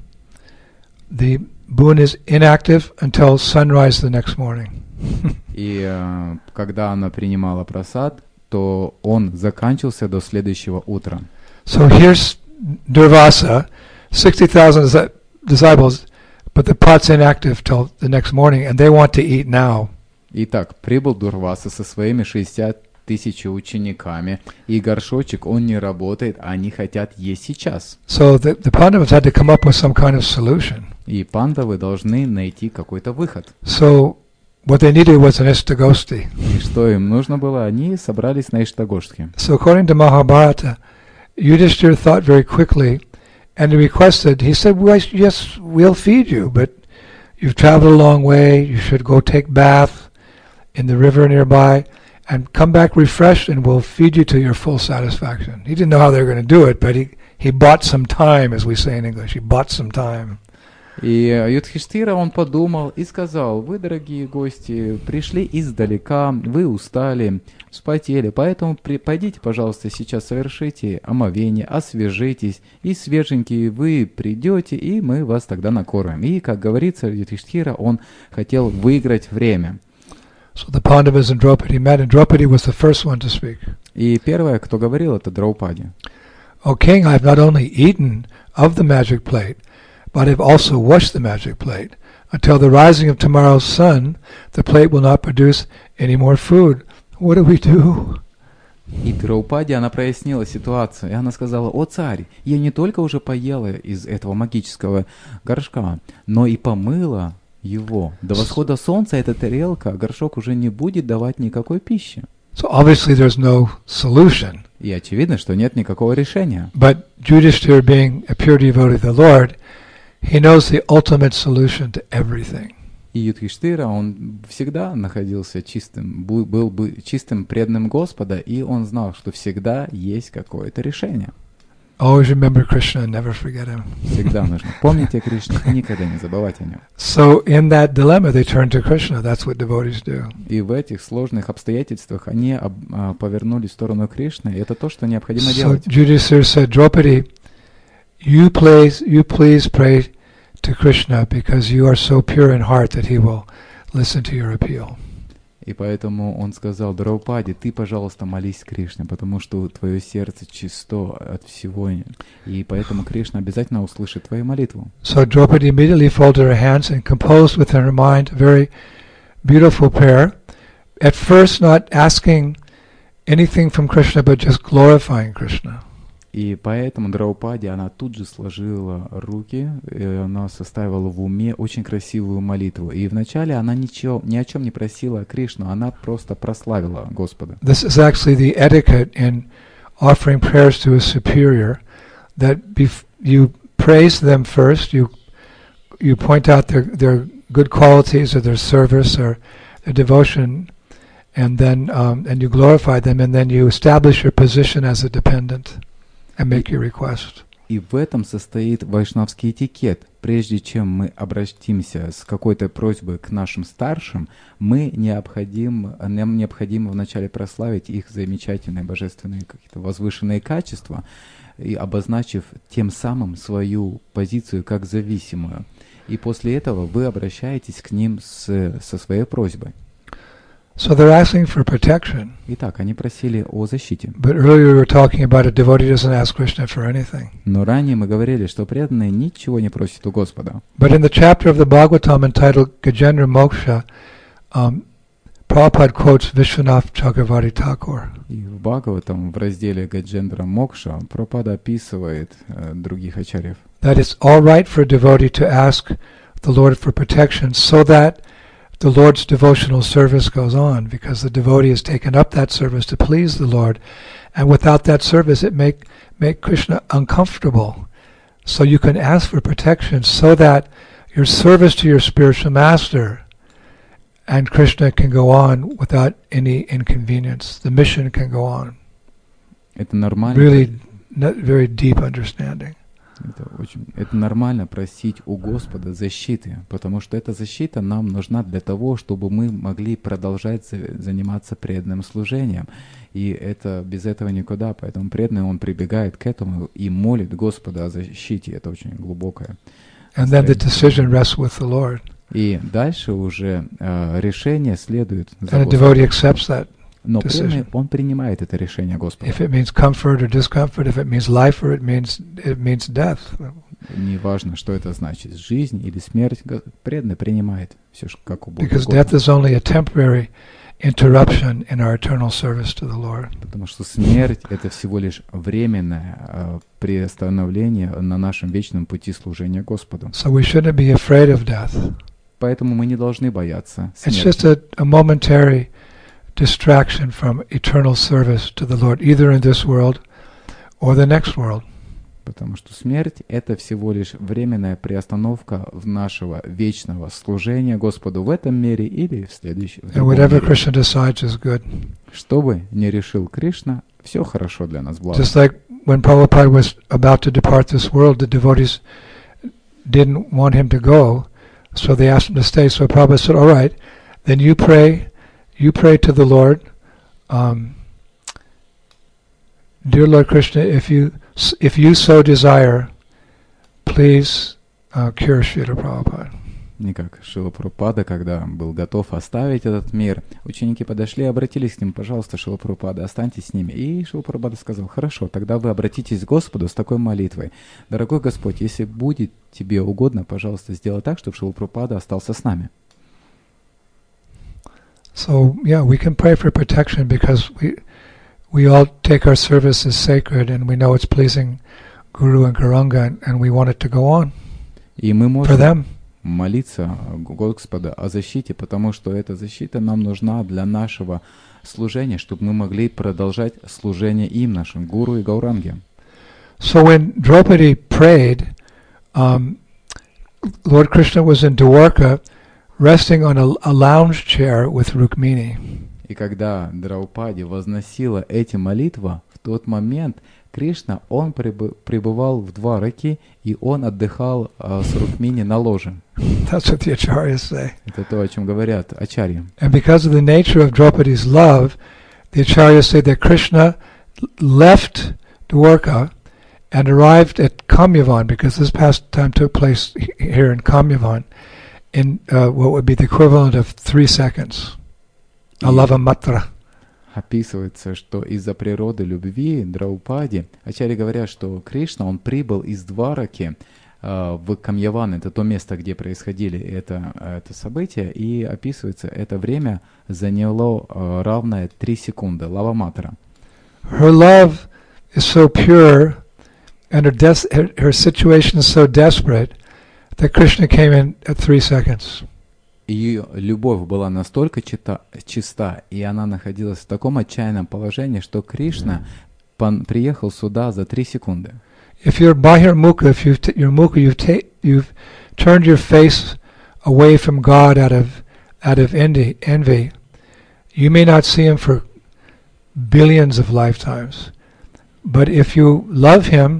the boon is inactive until sunrise the next morning. И когда она принимала прасад, то он заканчивался до следующего утра. So here's Durvasa, 60,000 disciples, but the pot's inactive till the next morning, and they want to eat now. Итак, прибыл Дурваса со своими 60 тысяч учениками, и горшочек, он не работает, а они хотят есть сейчас. So the Pandavas had to come up with some kind of solution. И пандавы должны найти какой-то выход. So what they needed was an Ishtagosti. И что им нужно было? Они собрались на Иштагоштхе. So according to Mahabharata, Yudhishthira thought very quickly, and he requested, he said, well, yes, we'll feed you, but you've traveled a long way, you should go take bath in the river nearby, and come back refreshed, and we'll feed you to your full satisfaction. He didn't know how they were going to do it, but he bought some time, as we say in English. He bought some time. И Юдхиштхира, он подумал и сказал: «Вы, дорогие гости, пришли издалека, вы устали, вспотели, поэтому пойдите, пожалуйста, сейчас совершите омовение, освежитесь, и свеженькие вы придете, и мы вас тогда накормим». И, как говорится, Юдхиштхира, он хотел выиграть время. So the Pandavas and Draupadi met, and Draupadi was the first one to speak. И первое, кто говорил, это Драупади. O king, I have not only eaten of the magic plate, but I have also washed the magic plate. Until the rising of tomorrow's sun, the plate will not produce any more food. What do we do? И Драупади, она прояснила ситуацию, и она сказала: «О царь, я не только уже поела из этого магического горшка, но и помыла его. До восхода солнца эта тарелка, горшок уже не будет давать никакой пищи». So obviously there's no solution. И очевидно, что нет никакого решения. But Yudhishthira, being a pure devotee of the Lord, he knows the ultimate solution to everything. И Юдхиштхира, он всегда находился чистым, был чистым преданным Господа, и он знал, что всегда есть какое-то решение. Always remember Krishna and never forget him. Всегда нужно помнить о Кришне и никогда не забывать о нем. So in that dilemma they turn to Krishna. That's what devotees do. И в этих сложных обстоятельствах они повернулись в сторону Кришны, и это то, что необходимо So делать. Yudhishthira said, Draupadi, you please pray to Krishna because you are so pure in heart that he will listen to your appeal. И поэтому он сказал: «Драупади, ты, пожалуйста, молись Кришне, потому что твое сердце чисто от всего, и поэтому Кришна обязательно услышит твою молитву». So Draupadi immediately folded her hands and composed within her mind a very beautiful prayer, at first not asking anything from Krishna but just glorifying Krishna. И поэтому Драупади, она тут же сложила руки, и она составила в уме очень красивую молитву. И вначале она ни о чем не просила Кришну, она просто прославила Господа. This is actually the etiquette in offering prayers to a superior, that you praise them first, you point out their good qualities or their service or their devotion, and then and you glorify them, and then you establish your position as a dependent and make your request. И в этом состоит вайшнавский этикет. Прежде чем мы обратимся с какой-то просьбой к нашим старшим, нам необходимо вначале прославить их замечательные божественные какие-то возвышенные качества, и обозначив тем самым свою позицию как зависимую. И после этого вы обращаетесь к ним со своей просьбой. So they're asking for protection. Итак, они просили о защите. But earlier we were talking about a devotee doesn't ask Krishna for anything. Но ранее мы говорили, что преданные ничего не просят у Господа. But in the chapter of the Bhagavatam entitled Gajendra Moksha, Prabhupada quotes Vishwanath Chakravarti Thakur. И в Бхагаватам в разделе Гаджендра Мокша Прабхупада описывает других ачарьев. That it's all right for a devotee to ask the Lord for protection so that the Lord's devotional service goes on, because the devotee has taken up that service to please the Lord, and without that service it make Krishna uncomfortable. So you can ask for protection so that your service to your spiritual master and Krishna can go on without any inconvenience. The mission can go on. Это нормально. Really very deep understanding. Это нормально просить у Господа защиты, потому что эта защита нам нужна для того, чтобы мы могли продолжать заниматься преданным служением. И это без этого никуда, поэтому преданный, он прибегает к этому и молит Господа о защите. Это очень глубокое. And then the decision rests with the Lord. И дальше уже решение следует за And the devotee accepts that. Но преданный, он принимает это решение Господа. If it means comfort or discomfort, if it means life or it means death. Неважно, что это значит, жизнь или смерть, преданный принимает все как угодно. Because death is only a temporary interruption in our eternal service to the Lord. Потому что смерть — это всего лишь временное приостановление на нашем вечном пути служения Господу. So we shouldn't be afraid of death. Поэтому мы не должны бояться смерти. It's just a momentary distraction from eternal service to the Lord, either in this world or the next world. Потому что смерть — это всего лишь временная приостановка в нашего вечного служения Господу в этом мире или в следующем. And whatever Krishna decides is good. Что бы ни решил Кришна, все хорошо для нас, благо. Just like when Prabhupada was about to depart this world, the devotees didn't want him to go, so they asked him to stay. So Prabhupada said, "All right, then you pray to the Lord, dear Lord Krishna, if you so desire, please cure Srila Prabhupada." Не как Шрила Прабхупада, когда был готов оставить этот мир, ученики подошли и обратились к нему: «Пожалуйста, Шрила Прабхупада, останьтесь с ними». И Шрила Прабхупада сказал: «Хорошо, тогда вы обратитесь к Господу с такой молитвой: дорогой Господь, если будет тебе угодно, пожалуйста, сделай так, чтобы Шрила Прабхупада остался с нами». So yeah, we can pray for protection because we all take our service as sacred and we know it's pleasing Guru and Gauranga and we want it to go on И мы for можем them. молиться Господа о защите, потому что эта защита нам нужна для нашего служения, чтобы мы могли продолжать служение им, нашим Гуру и Гауранге. So when Draupadi prayed, Lord Krishna was in Dwarka, resting on a lounge chair with Rukmini. И когда Драупади возносила эти молитвы, в тот момент Кришна, он пребывал в Двараке, и он отдыхал с Рукмини на ложе. That's what the acharyas say. Это то, о чем говорят ачарьи. And because of the nature of Draupadi's love, the acharyas say that Krishna left Dwarka and arrived at Kamyavan, because this pastime took place here in Kamyavan, in what would be the equivalent of 3 seconds. Alava matra. Описывается, что из-за природы любви Драупади, ачарьи говорят, что Кришна, он прибыл из Двараки в Камьяван, это то место, где происходили это событие, и описывается, это время заняло равное 3 секунды, лава матра. Her love is so pure, and her situation is so desperate, that Krishna came in at 3 seconds. Ее любовь была настолько чиста, и она находилась в таком отчаянном положении, что Кришна приехал сюда за 3 секунды. If you're bahirmukha, you've turned your face away from God out of envy, you may not see Him for billions of lifetimes. But if you love Him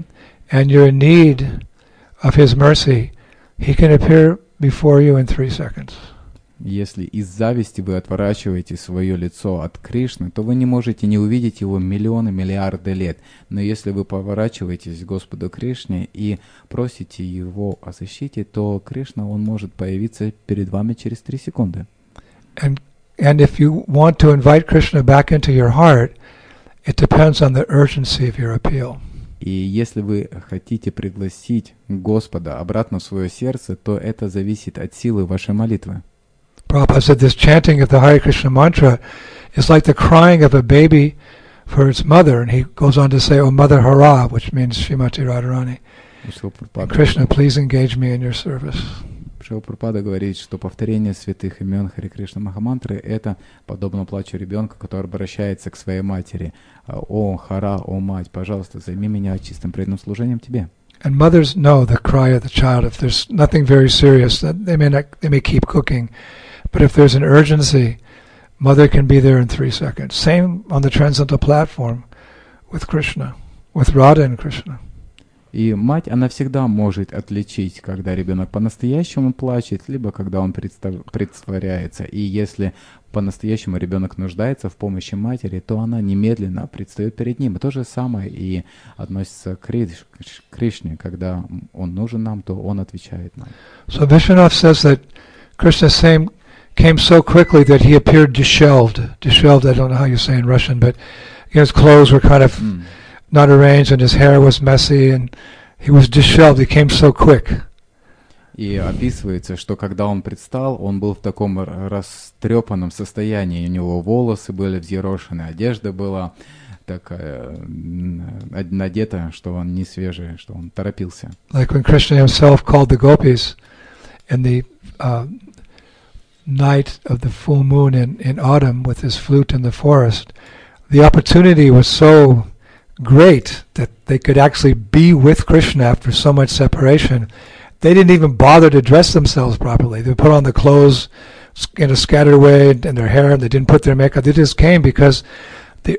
and you're in need of His mercy, He can appear before you in 3 seconds. Если из зависти вы отворачиваете свое лицо от Кришны, то вы не можете не увидеть Его миллионы, миллиарды лет. Но если вы поворачиваетесь к Господу Кришне и просите Его о защите, то Кришна, Он может появиться перед вами через 3 секунды. And if you want to invite Krishna back into your heart, it depends on the urgency of your appeal. И если вы хотите пригласить Господа обратно в свое сердце, то это зависит от силы вашей молитвы. Prabhupada said this chanting of the Hare Krishna mantra is like the crying of a baby for its mother. And he goes on to say, "O Mother Hara," which means Srimati Radharani. Krishna, please engage me in your service. Шрила Прабхупада говорит, что повторение святых имен Харе Кришна Махамантры — это подобно плачу ребенка, который обращается к своей матери. «О, Хара, о мать, пожалуйста, займи меня чистым преданным служением тебе». And mothers know the cry of the child. If there's nothing very serious, that they may keep cooking, but if there's an urgency, mother can be there in 3 seconds. Same on the transcendental platform with Krishna, with Radha and Krishna. И мать, она всегда может отличить, когда ребенок по-настоящему плачет, либо когда он представляется. И если по-настоящему ребенок нуждается в помощи матери, то она немедленно предстает перед ним. И то же самое и относится к Кришне. Когда он нужен нам, то он отвечает нам. So Vishwanath says that Krishna came so quickly that he appeared disheveled. Disheveled, I don't know how you say in Russian, but his clothes were kind of not arranged, and his hair was messy, and he was disheveled. He came so quick. И описывается, что когда он предстал, он был в таком растрепанном состоянии. У него волосы были взъерошены, одежда была такая надета, что он не свежий, что он торопился. Like when Krishna himself called the gopis in the night of the full moon in autumn with his flute in the forest, the opportunity was so great that they could actually be with Krishna after so much separation. They didn't even bother to dress themselves properly. They put on the clothes in a scattered way and their hair, and they didn't put their makeup. They just came because the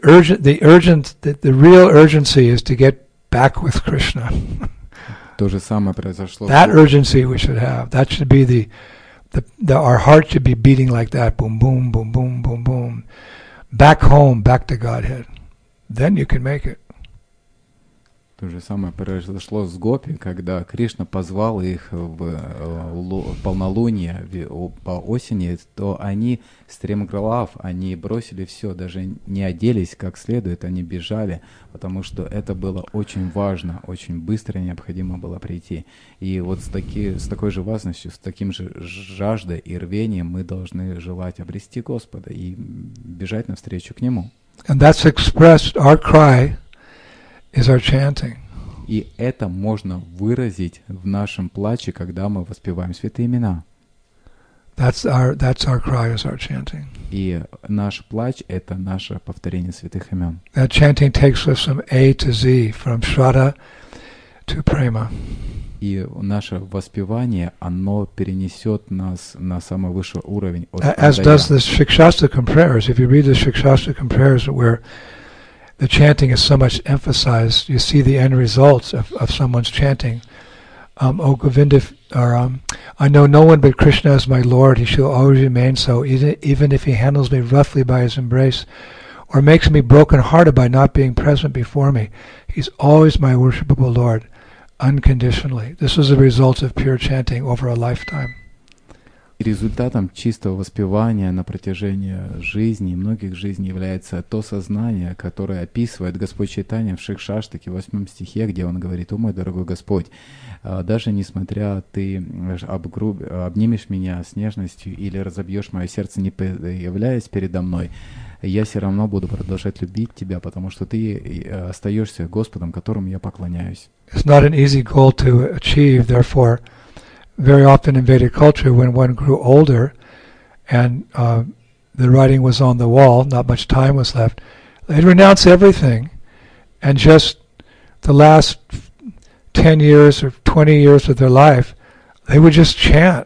real urgency is to get back with Krishna. То же самое произошло. That urgency we should have. That should be our heart should be beating like that. Boom, boom, boom, boom, boom, boom. Back home, back to Godhead. Then you can make it. То же самое произошло с гопи, когда Кришна позвал их в полнолуние по осени, то они стремглав, они бросили все, даже не оделись как следует, они бежали, потому что это было очень важно, очень быстро необходимо было прийти. И вот с такой же важностью, с таким же жаждой и рвением мы должны желать обрести Господа и бежать навстречу к Нему. And that's expressed, our cry is our chanting. И это можно выразить в нашем плаче, когда мы воспеваем святые имена. That's our cry is our chanting. И наш плач — это наше повторение святых имен. That chanting takes us from A to Z, from Shraddha to Prema. И наше воспевание, оно перенесет нас на самый высший уровень. As does the Shikshastakam prayers. If you read the Shikshastakam prayers where the chanting is so much emphasized, you see the end results of someone's chanting. O Govinda, I know no one but Krishna as my Lord. He shall always remain so, even if he handles me roughly by his embrace, or makes me broken-hearted by not being present before me. He's always my worshipable Lord, unconditionally. This is the result of pure chanting over a lifetime. Результатом чистого воспевания на протяжении жизни, многих жизней, является то сознание, которое описывает Господь Чайтанья в Шикшаштаке, в 8 стихе, где он говорит: «О мой дорогой Господь, даже несмотря ты обнимешь меня с нежностью или разобьешь мое сердце, не появляясь передо мной, я все равно буду продолжать любить тебя, потому что ты остаешься Господом, которому я поклоняюсь». It's not an easy goal to achieve, therefore very often in Vedic culture, when one grew older and the writing was on the wall, not much time was left, they'd renounce everything, and just the last 10 years or 20 years of their life, they would just chant,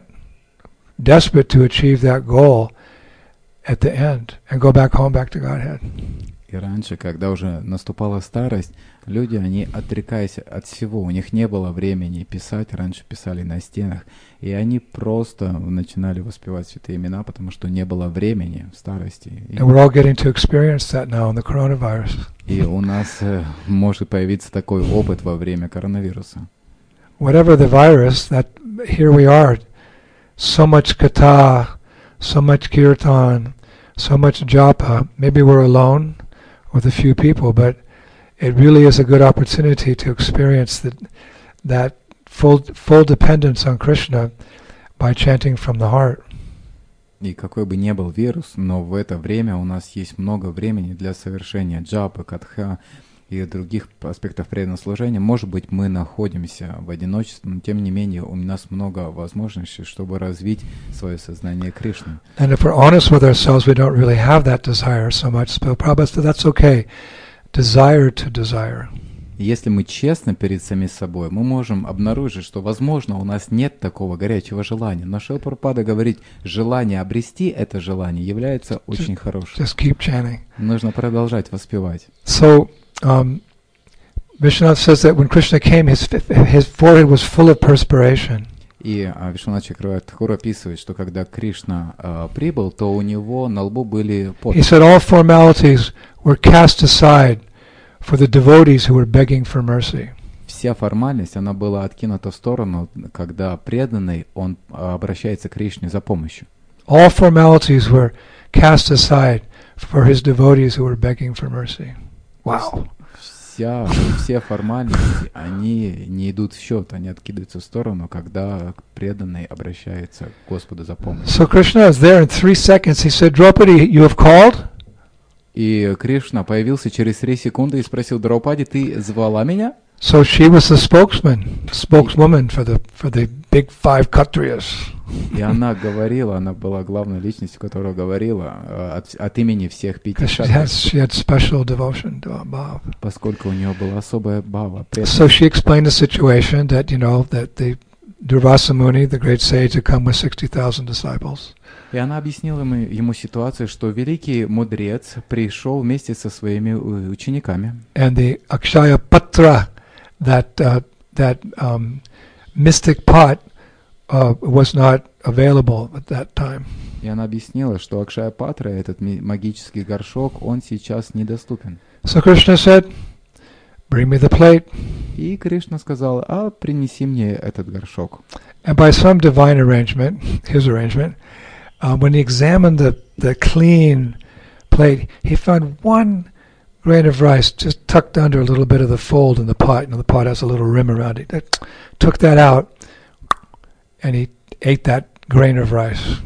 desperate to achieve that goal at the end and go back home, back to Godhead. И И раньше, когда уже наступала старость, люди, они отрекаясь от всего, у них не было времени писать, раньше писали на стенах, и они просто начинали воспевать святые имена, потому что не было времени в старости. And we're all getting to experience that now in the coronavirus. И у нас может появиться такой опыт во время коронавируса. Whatever the virus, that here we are, so much katha, so much kirtan, so much japa. Maybe we're alone with a few people, but it really is a good opportunity to experience that full dependence on Krishna by chanting from the heart. И какой бы ни был вирус, но в это время у нас есть много времени для совершения джапы, катха и других аспектов преданного служения. Может быть, мы находимся в одиночестве, но тем не менее у нас много возможностей, чтобы развить свое сознание Кришны. And if we're honest with ourselves, we don't really have that desire so much. But Prabhupada said that's okay. Desire to desire. Если мы честны перед самим собой, мы можем обнаружить, что, возможно, у нас нет такого горячего желания. Но Шрила Прабхупада говорит, желание обрести это желание является очень хорошим. Just keep chanting. Нужно продолжать воспевать. So, Vishwanath says that when Krishna came, his forehead was full of perspiration. И Вишванат Чакраварти Тхакур описывает, что когда Кришна прибыл, то у него на лбу были He said all formalities were cast aside for the devotees who were begging for mercy. Вся формальность, она была откинута в сторону, когда преданный, он обращается к Кришне за помощью. All formalities were cast aside for his devotees who were begging for mercy. Wow. Все формальности, они не идут в счет, они откидываются в сторону, когда преданный обращается к Господу за помощью. So Krishna was there in 3 seconds. He said, Draupadi, you have called? И Кришна появился через 3 секунды и спросил: Драупади, ты звала меня? So she was the spokeswoman for the big 5 Kshatriyas. И она говорила, она была главной личностью, которая говорила от имени всех 5 She had special devotion to Bhav. Поскольку у нее была особая бхава. So she explained the situation that, that the Durvasa Muni, the great sage, had come with 60,000 disciples. И она объяснила ему ситуацию, что великий мудрец пришел вместе со своими учениками. And the Akshaya Patra, that mystic pot, was not available at that time. И она объяснила, что Акшая Патра, этот магический горшок, он сейчас недоступен. So Krishna said, bring me the plate. И Кришна сказал: принеси мне этот горшок. And by some divine arrangement, his arrangement, when he examined the clean plate, he found one grain of rice just tucked under a little bit of the fold in the pot. The pot has a little rim around it. Took that out, and he ate that grain of rice.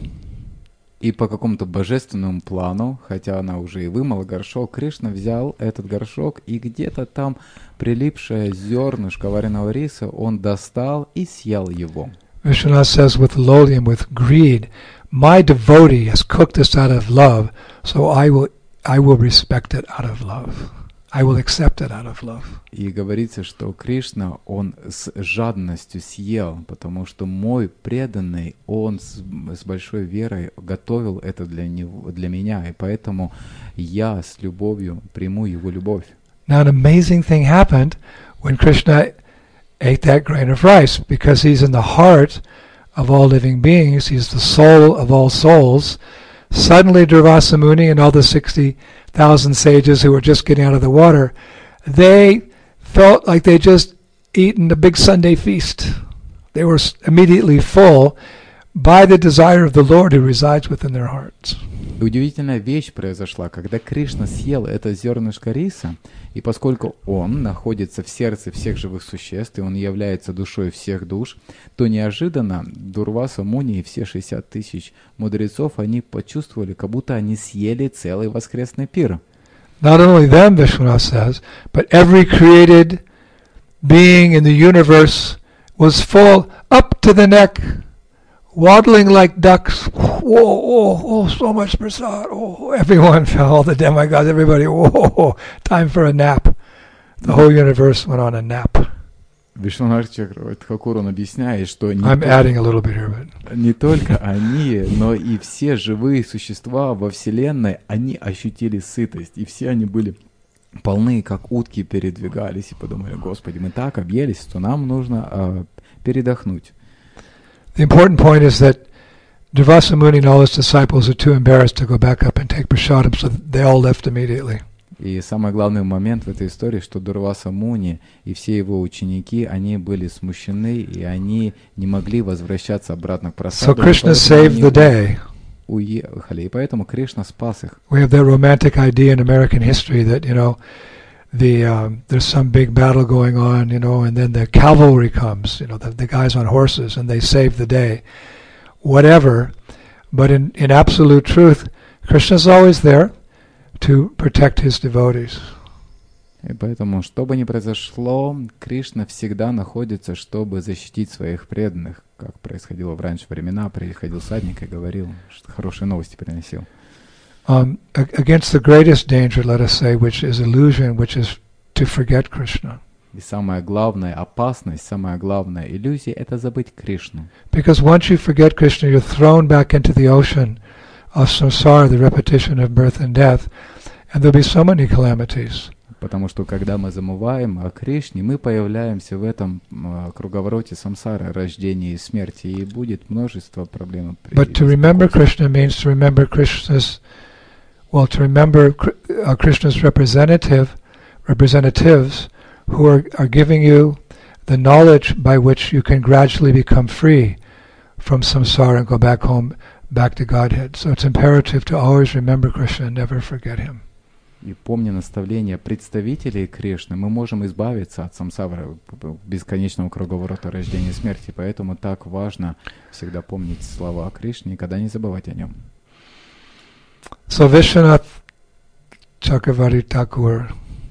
И по какому-то божественному плану, хотя она уже и вымыла горшок, Кришна взял этот горшок, и где-то там прилипшее зернышко вареного риса он достал и съел его. Vishwanath says with lowlium, with greed, my devotee has cooked this out of love, so I will respect it out of love. I will accept it out of love. И говорится, что Кришна, он с жадностью съел, потому что мой преданный, он с большой верой готовил это для меня, и поэтому я с любовью приму его любовь. Now an amazing thing happened when Krishna ate that grain of rice, because he's in the heart of all living beings, he's the soul of all souls. Suddenly Durvasa Muni and all the 60,000 sages who were just getting out of the water, they felt like they just eaten a big Sunday feast. They were immediately full by the desire of the Lord who resides within their hearts. И удивительная вещь произошла, когда Кришна съел это зернышко риса, и поскольку он находится в сердце всех живых существ, и он является душой всех душ, то неожиданно Дурваса Муни и все 60 тысяч мудрецов, они почувствовали, как будто они съели целый воскресный пир. Not only them, Vishwanath says, but every created being in the universe was full up to the neck, waddling like ducks. Whoa, so much prasad. Oh, everyone fell, all the demigods, everybody, time for a nap. The whole universe went on a nap. Вишванатха Чакраварти-Тхакур, он объясняет, что I'm adding a little bit here, but не только они, но и все живые существа во Вселенной, они ощутили сытость, и все они были полны, как утки передвигались, и подумали: Господи, мы так объелись, что нам нужно передохнуть. the important point is that Durvasa Muni and all his disciples are too embarrassed to go back up and take prasadam, so they all left immediately. И самый главный момент в этой истории, что Дурваса Муни и все его ученики, они были смущены, и они не могли возвращаться обратно к прасаду. So Krishna saved the day. Уехали, и поэтому Кришна спас их. We have that romantic idea in American history that, there's some big battle going on, and then the cavalry comes, the guys on horses, and they save the day. Whatever. But in absolute truth, Krishna's always there to protect his devotees. И поэтому, что бы ни произошло, Кришна всегда находится, чтобы защитить своих преданных, как происходило в раньше времена. Приходил садник и говорил, что хорошие новости приносил. Against the greatest danger, let us say, which is illusion, which is to forget Krishna. И самая главная опасность, самая главная иллюзия — это забыть Кришну. Because once you forget Krishna, you're thrown back into the ocean of samsara, the repetition of birth and death, and there'll be so many calamities. Потому что когда мы забываем о Кришне, мы появляемся в этом круговороте самсары, рождения и смерти, и будет множество проблем. But to remember Krishna means to remember Krishna's representatives who are giving you the knowledge by which you can gradually become free from samsara and go back home, back to Godhead. So it's imperative to always remember Krishna and never forget him. И помня наставления представителей Кришны, мы можем избавиться от самсары, бесконечного круговорота рождения и смерти. Поэтому так важно всегда помнить слова о Кришне и никогда не забывать о нем. So Vishwanath Chakravarti-Thakur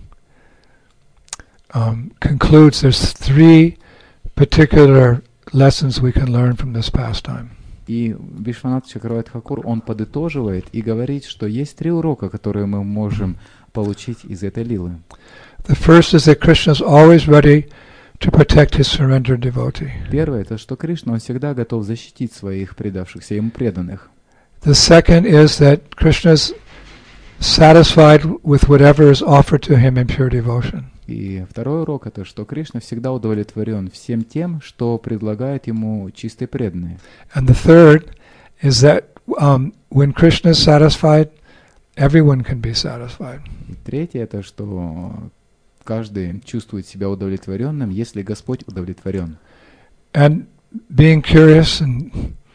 concludes there's 3 particular lessons we can learn from this pastime. И Вишванатха Чакраварти-Тхакур, он подытоживает и говорит, что есть 3 урока, которые мы можем получить из этой лилы. The first is that Krishna is always ready to protect his surrendered devotee. Первое — это что Кришна, он всегда готов защитить своих предавшихся ему преданных. The second is that Krishna is satisfied with whatever is offered to him in pure devotion. И второй урок — это что Кришна всегда удовлетворен всем тем, что предлагают ему чистые преданные. And the third is that when Krishna is satisfied, everyone can be satisfied. И третье — это что каждый чувствует себя удовлетворенным, если Господь удовлетворен. And being curious and,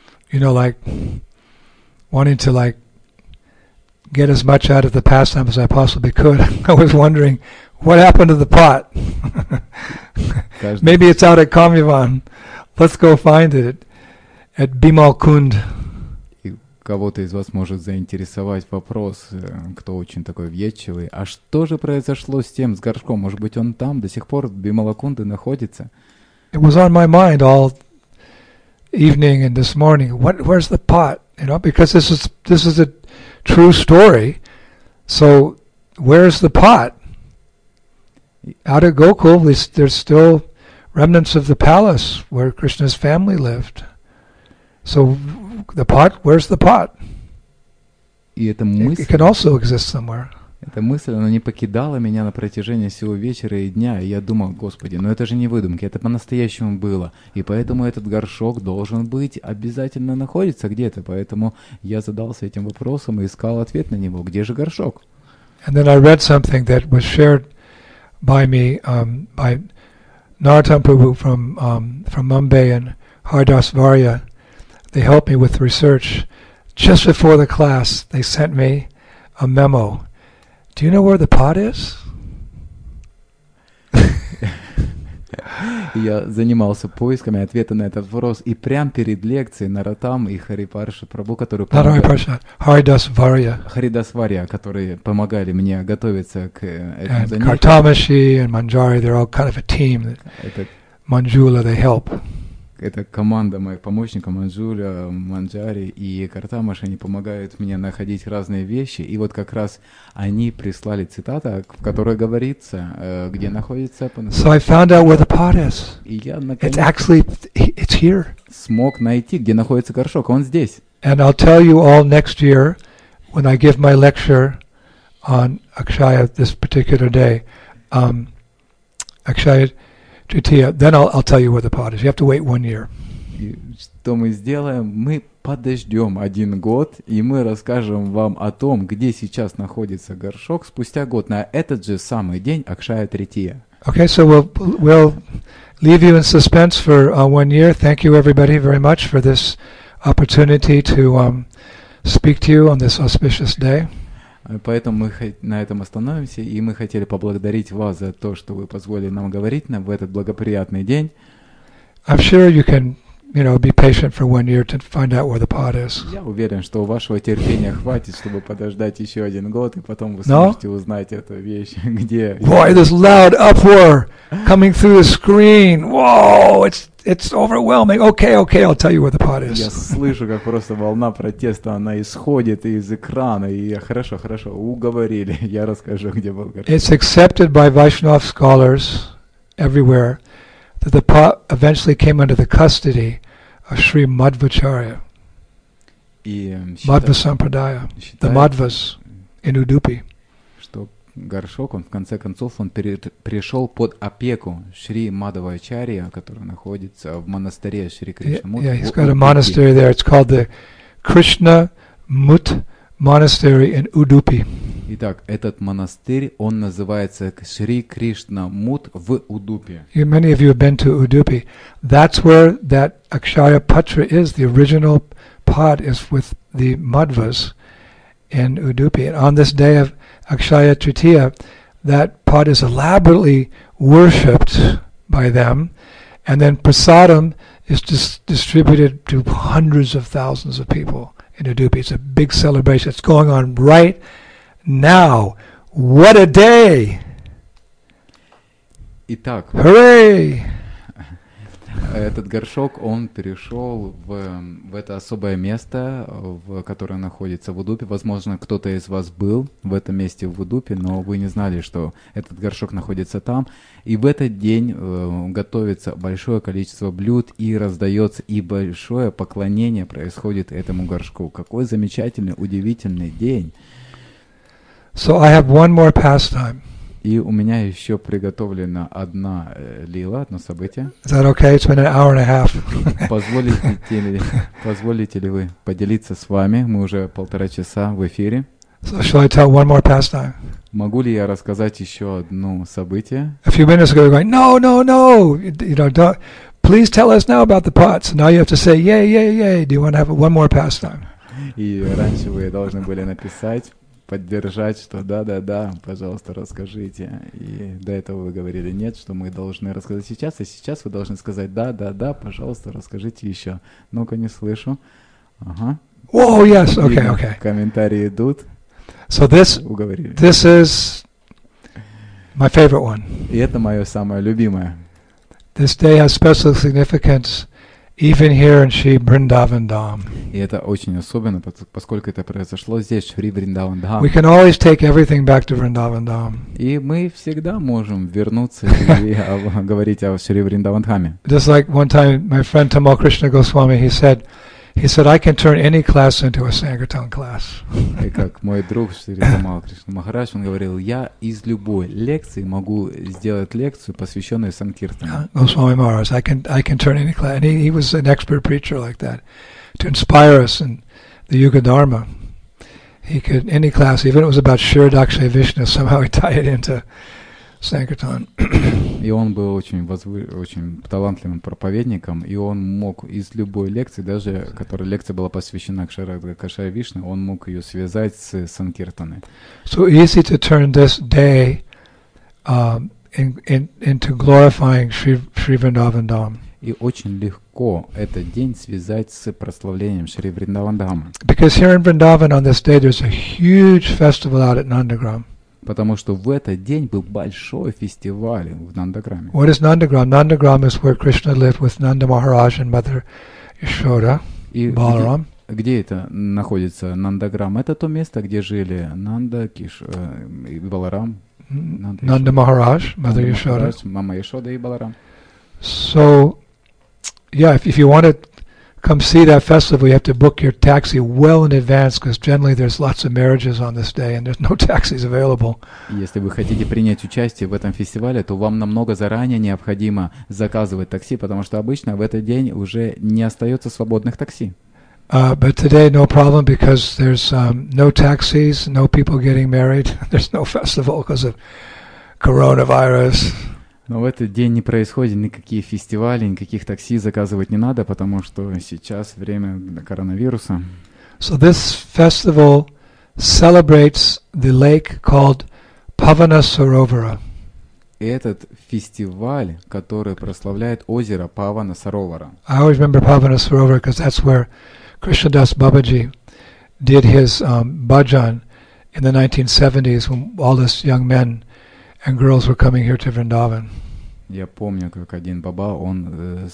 wanting to get as much out of the pastime as I possibly could, I was wondering, what happened to the pot? Maybe it's out at Kamyavan. Let's go find it at Bimal Kund. И кого-то из вас может заинтересовать вопрос, кто очень такой въедчивый. А что же произошло с тем, с горшком? Может быть, он там до сих пор в Бималакунде находится? It was on my mind all evening and this morning. Where's the pot? Because this is a true story. So where's the pot? Out at Gokul, there's still remnants of the palace where Krishna's family lived. So the pot, where's the pot? И эта It can also exist somewhere. Эта мысль, она не покидала меня на протяжении всего вечера и дня, и я думал: Господи, но это же не выдумки, это по-настоящему было, и поэтому этот горшок должен быть, обязательно находится где-то, поэтому я задался этим вопросом и искал ответ на него: где же горшок? And then I read something that was shared by me, by Narottam Prabhu from Mumbai and Haridas Varya. They helped me with research. Just before the class, they sent me a memo. Do you know where the pot is? Я занимался поисками ответа на этот вопрос, и прямо перед лекцией Наротам и Харипарша Прабhu, которые Харидас Варья, которые помогали мне готовиться к этому занятию. Kartamashi and Manjari, they're all kind of a team. Manjula, they help. Это команда моих помощников Манджуля, Манджари и Картамаш, они помогают мне находить разные вещи. И вот как раз они прислали цитату, в которой говорится, где находится... So I found out where the pot is. И я It's here. смог найти, где находится горшок, он здесь. And I'll tell you all next year when I give my lecture on Akshaya this particular day, Akshaya Tritiya, then I'll tell you where the pot is. You have to wait 1 year. И что мы сделаем? Мы подождем 1 год, и мы расскажем вам о том, где сейчас находится горшок спустя год, на этот же самый день Акшая Трития. Okay, so we'll leave you in suspense for 1 year. Thank you everybody very much for this opportunity to speak to you on this auspicious day. Поэтому мы на этом остановимся, и мы хотели поблагодарить вас за то, что вы позволили нам говорить в этот благоприятный день. I'm sure you can, be patient for 1 year to find out where the pot is. Я уверен, что у вашего терпения хватит, чтобы подождать еще 1 год, и потом вы сможете узнать эту вещь, где... Boy, this loud uproar coming through the screen. Whoa, it's overwhelming. Okay, I'll tell you where the pot is. Я слышу, как просто волна протеста, она исходит из экрана, и хорошо, уговорили. Я расскажу, где был горшок. It's accepted by Vaishnava scholars everywhere that the pot eventually came under the custody of Sri Madhvacharya, Madhva Sampradaya, the Madhvas in Udupi. Что горшок, он в конце концов, он пришел под опеку Шри Мадхвачарья, который находится в монастыре Шри Кришнамурти. Yeah, he's got a monastery there. It's called the Krishna Mut Monastery in Udupi. Итак, этот монастырь, он называется Шри Кришна Мут в Удупе. Many of you have been to Udupi. That's where that Akshaya Patra is. The original pot is with the Madhvas in Udupi. And on this day of Akshaya Tritiya, that pot is elaborately worshipped by them. And then prasadam is distributed to hundreds of thousands of people in Udupi. It's a big celebration. It's going on right now. What a day! Итак, Hooray! Этот горшок, он перешел в это особое место, в которое находится в Удупе. Возможно, кто-то из вас был в этом месте в Удупе, но вы не знали, что этот горшок находится там. И в этот день готовится большое количество блюд и раздается, и большое поклонение происходит этому горшку. Какой замечательный, удивительный день! So I have one more pastime. И у меня еще приготовлена одна лила, одно событие. Is that okay? It's been an hour and a half. Позволите ли вы поделиться с вами? Мы уже 1,5 часа в эфире. So shall I tell one more pastime? Могу ли я рассказать еще одно событие? A few minutes ago, you're going, no. Don't. Please tell us now about the pots. Now you have to say, yay. Do you want to have one more pastime? И раньше вы должны были написать, поддержать, что да, пожалуйста, расскажите. И до этого вы говорили нет, что мы должны рассказать сейчас, а сейчас вы должны сказать да, пожалуйста, расскажите еще. Ну-ка, не слышу. Ага. Oh, yes, okay. Комментарии идут. So this is my favorite one. И это мое самое любимое. This day has special significance even here in Shri Vrindavan Dham. И это очень особенно, поскольку это произошло здесь, в Шри Вриндаван Dham. We can always take everything back to Vrindavan Dham. И мы всегда можем вернуться и говорить о Шри Вриндаван Dhame. Just like one time my friend Tamal Krishna Goswami, he said, I can turn any class into a Sankirtan class. И как мой друг Шри Тамал Кришна Махарадж, он говорил, я из любой лекции могу сделать лекцию, посвященную Санкиртану. Goswami Maharaj, I can turn any class. And he was an expert preacher like that, to inspire us in the Yuga Dharma. He could, any class, even if it was about Shiradakshay Vishnu, somehow he tied it into Sankirtan. И он был очень талантливым проповедником, и он мог из любой лекции, даже которая лекция была посвящена Кширадакшай Вишну, он мог ее связать с Санкиртаной. So easy to turn this day into glorifying Shri Vrindavan Dham. И очень легко этот день связать с прославлением Шри Вриндаван Dhama. Because here in Vrindavan on this day there's a huge festival out at Nandagram. Потому что в этот день был большой фестиваль в Нандаграме. What is Nandagram? Nandagram is where Krishna lived with Nanda Maharaj and Mother Yashoda, И Balaram. где это находится Нандаграм? Это то место, где жили Нанда, и Баларам. Nanda Maharaj, Mother Yashoda. Мама Яшода и Баларам. So, yeah, if you want to come see that festival, you have to book your taxi well in advance because generally there's lots of marriages on this day and there's no taxis available. Если вы хотите принять участие в этом фестивале, то вам намного заранее необходимо заказывать такси, потому что обычно в этот день уже не остается свободных такси. But today no problem because there's no taxis, no people getting married. There's no festival because of coronavirus. Но в этот день не происходит никакие фестивали, никаких такси заказывать не надо, потому что сейчас время коронавируса. So this festival celebrates the lake called Pavana Sarovara. И этот фестиваль, который прославляет озеро Павана Саровара. I always remember Pavana Sarovara because that's where Krishnadas Babaji did his bhajan in the 1970s when all these young men and girls were coming here to Vrindavan. Я помню, как один баба, он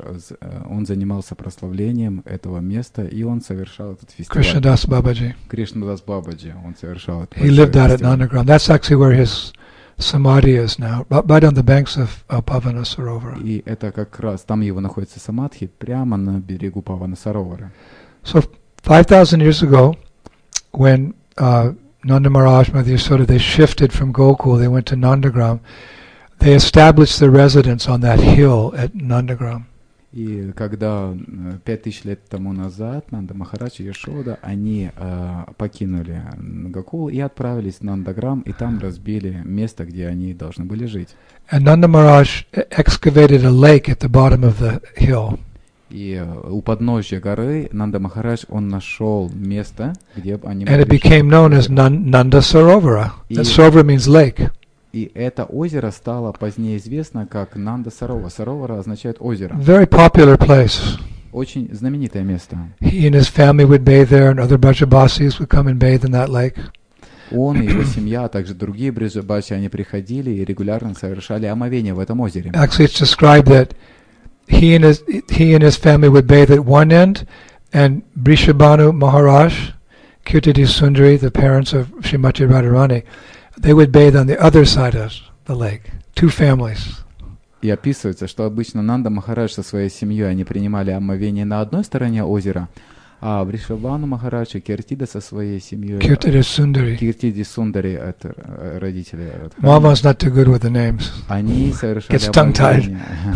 занимался прославлением этого места, и он совершал этот фестиваль. Krishnadas Babaji. Кришнадас Бабаджи, он совершал этот He lived out at Nandagram. That's actually where his samadhi is now, right on the banks of Pavana Sarovara. И это как раз, там его находится самадхи, прямо на берегу Павана Саровара. So 5,000 years ago, when Nanda Maharaj, Mother Yashoda, they shifted from Gokul, they went to Nandagram. They established their residence on that hill at Nandagram. И когда 5000 лет тому назад Нанда Махарадж и Яшода, они покинули Гокул и отправились в Нандаграм, и там разбили место, где они должны были жить. And Nanda Maharaj excavated a lake at the bottom of the hill. И у подножья горы Нанда Махарадж, он нашел место, где они And могли it became known as Nanda Sarovara. That Sarovara means lake. И это озеро стало позднее известно как Нанда Сарова. Саровара означает озеро. Very popular place. Очень знаменитое место. He and his family would bathe there, and other Brajabasis would come and bathe in that lake. Он и его семья, а также другие бриджабаси, они приходили и регулярно совершали омовение в этом озере. Actually, it's described that he and his family would bathe at one end, and Brishabhanu Maharaj, Kirtidi Sundari, the parents of Srimati Radharani, they would bathe on the other side of the lake. Two families. И описывается, что обычно Нанда Махарадж со своей семьей, они принимали омовение на одной стороне озера, а Вришабхану Махарадж и Киртида со своей семьей. Kirtidi Sundari. Киртиди Сундари, это родители. Mama's not too good with the names. Они совершали Gets tongue-tied.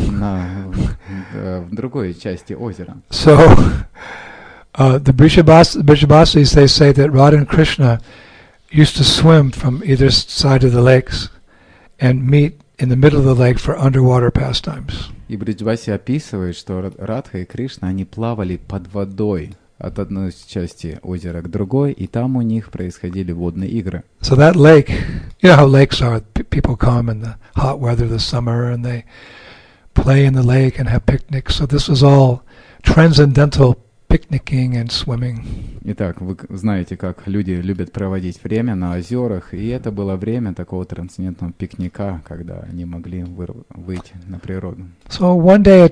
в другой части озера. So, the Brishabasis, they say that Radha and Krishna used to swim from either side of the lakes and meet in the middle of the lake for underwater pastimes. И Бриджбаси описывает, что Радха и Кришна, они плавали под водой от одной части озера к другой, и там у них происходили водные игры. So that lake, you know how lakes are, people come in the hot weather, the summer, and they play in the lake and have picnics. So this was all transcendental picnicking and swimming. Итак, вы знаете, как люди любят проводить время на озерах, и это было время такого трансцендентного пикника, когда они могли выйти на природу. So one day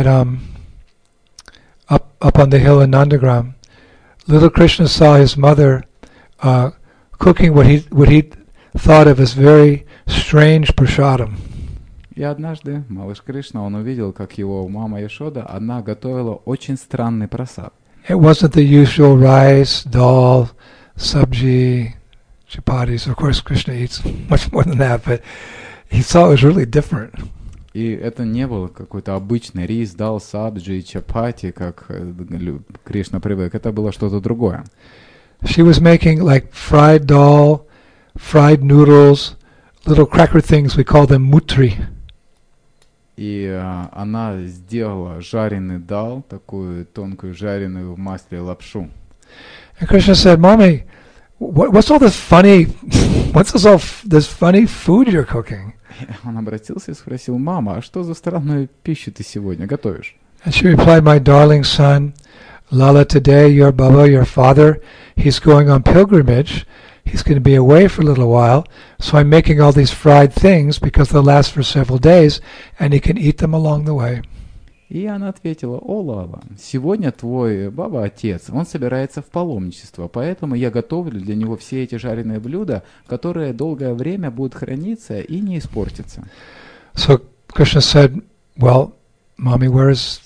up on the hill in Nandagram, little Krishna saw his mother cooking what he thought of as very strange prasadam. И однажды малыш Кришна, он увидел, как его мама Яшода, она готовила очень странный прасад. It wasn't the usual rice, dal, sabji, chapatis. Of course, Krishna eats much more than that, but he saw it was really different. И это не был какой-то обычный рис, дал, сабджи, чапати, как Кришна привык. Это было что-то другое. She was making like fried dal, fried noodles, little cracker things. We call them mutri. И она сделала жареный дал, такую тонкую жареную в масле лапшу. And Krishna said, "Mommy, what's all this funny? What's this funny food you're cooking?" Он обратился и спросил: «Мама, а что за странную пищу ты сегодня готовишь?» And she replied, "My darling son, Lala, today your Baba, your father, he's going on pilgrimage. he's going to be away for a little while, so I'm making all these fried things because they'll last for several days, and he can eat them along the way. И она ответила: «О, Лала, сегодня твой баба-отец, он собирается в паломничество, поэтому я готовлю для него все эти жареные блюда, которые долгое время будут храниться и не испортятся». So Krishna said, well, Mommy, where's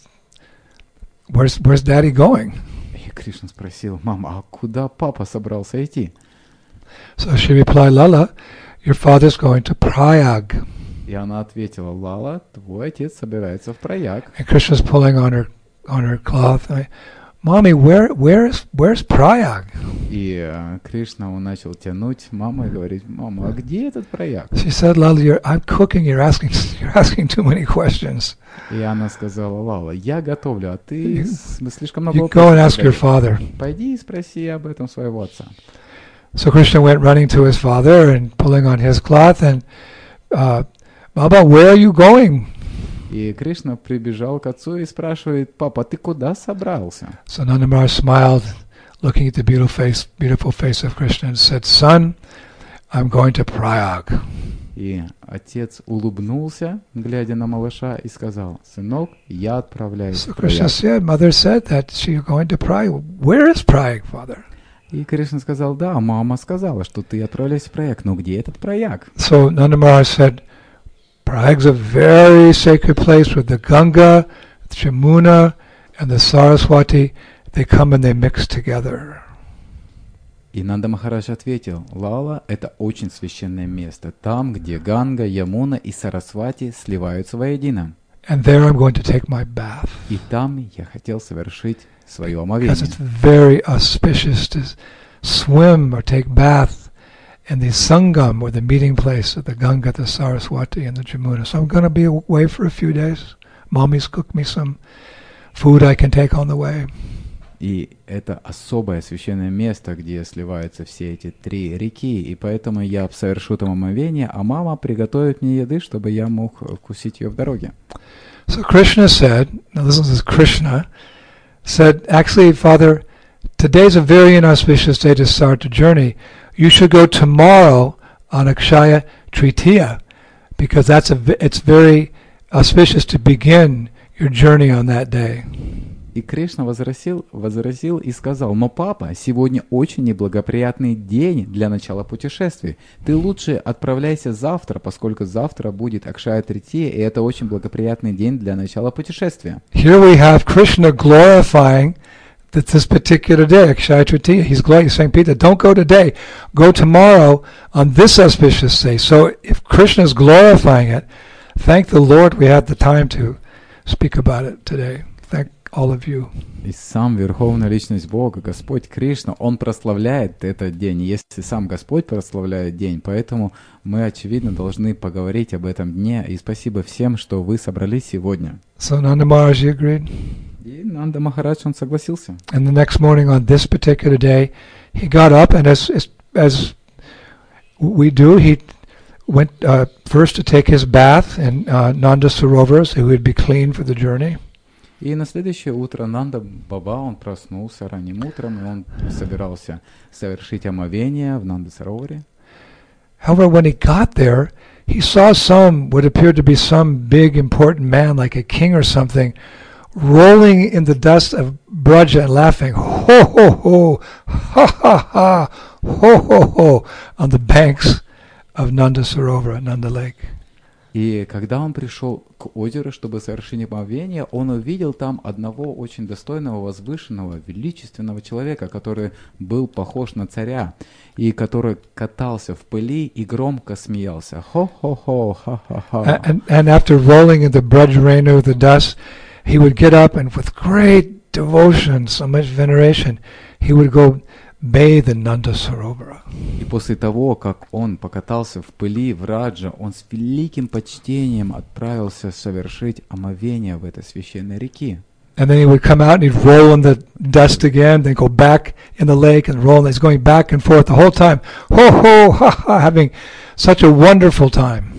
Daddy going? И Кришна спросил: «Мама, а куда папа собрался идти?» So she replied, Lala, your father's going to Prayag. И она ответила: «Лала, твой отец собирается в Праяг». And Krishna's pulling on her cloth. Mommy, where's Prayag? И Кришна, он начал тянуть маму и говорить: «Мама, а где этот Праяг?» She said, Lala, I'm cooking. You're asking too many questions. И она сказала: «Лала, я готовлю, а ты слишком много You go and ask your вопросов. father. Пойди и спроси об этом своего отца». So Krishna went running to his father and pulling on his cloth and, Baba, where are you going? И Кришна прибежал к отцу и спрашивает: «Папа, ты куда собрался?» So Nanda Maharaj smiled, looking at the beautiful face of Krishna, and said, Son, I'm going to Prayag. И отец улыбнулся, глядя на малыша, и сказал: «Сынок, я отправляюсь So в Krishna Праяг». said, Mother said that she's going to Prayag. Where is Prayag, Father? И Кришна сказал: «Да, мама сказала, что ты отправляешься в Праяг, но где этот Праяг?» So Nanda Maharaj said, Prayag's a very sacred place where the Ganga, the Jamuna, and the Saraswati, they come and they mix together. И Нанда Махарадж ответил: «Лала, это очень священное место, там, где Ганга, Ямуна и Сарасвати сливаются воедино. And there I'm going to take my bath. И там я хотел совершить свое Because омовение». it's very auspicious to swim or take bath in the Sangam, or the meeting place of the Ganga, the Saraswati, and the Jamuna. So I'm going to be away for a few days. Mommy's cooked me some food I can take on the way. И это особое священное место, где сливаются все эти три реки, и поэтому я совершу там омовение, а мама приготовит мне еды, чтобы я мог вкусить ее в дороге. So Krishna said, now this is Krishna, said, actually, Father, today's a very inauspicious day to start the journey. You should go tomorrow on Akshaya Tritiya, because it's very auspicious to begin your journey on that day. И Кришна возразил и сказал: «Но, папа, сегодня очень неблагоприятный день для начала путешествия. Ты лучше отправляйся завтра, поскольку завтра будет Акшая Трития, и это очень благоприятный день для начала путешествия». Here we have Krishna glorifying that this particular day, Akshaya Tritiya. He's saying, Peter, don't go today. Go tomorrow on this auspicious day. So if Krishna is glorifying it, thank the Lord we had the time to speak about it today. Thank all of you. И сам Верховная Личность Бога, Господь Кришна, Он прославляет этот день. Если сам Господь прославляет день, поэтому мы, очевидно, должны поговорить об этом дне. И спасибо всем, что вы собрались сегодня. So Nanda Maharaj agreed. И Нанда Махарадж, он согласился. And the next morning on this particular day, he got up, and as we do, he went first to take his bath in Nanda Sarovars, who would be clean for the journey. И на следующее утро Нанда Баба, он проснулся ранним утром, и он собирался совершить омовение в Нанда Саровере. However, when he got there, he saw what appeared to be some big important man, like a king or something, rolling in the dust of Braja and laughing, ho ho ho, ha ha ha, ho ho ho, on the banks of Nanda Sarovar, Nanda Lake. И когда он пришел к озеру, чтобы совершить омовение, он увидел там одного очень достойного, возвышенного, величественного человека, который был похож на царя, и который катался в пыли и громко смеялся. Хо-хо-хо, ха-ха-ха. And after rolling in the Brajrenu, the dust, he would get up and with great devotion, so much veneration, he would go bathe in Nanda Sarovara. И после того, как он покатался в пыли в Раджа, он с великим почтением отправился совершить омовение в этой священной реке. And then he would come out and he'd roll in the dust again, then go back in the lake and roll. And he's going back and forth the whole time, ho ho, ha ha, having such a wonderful time.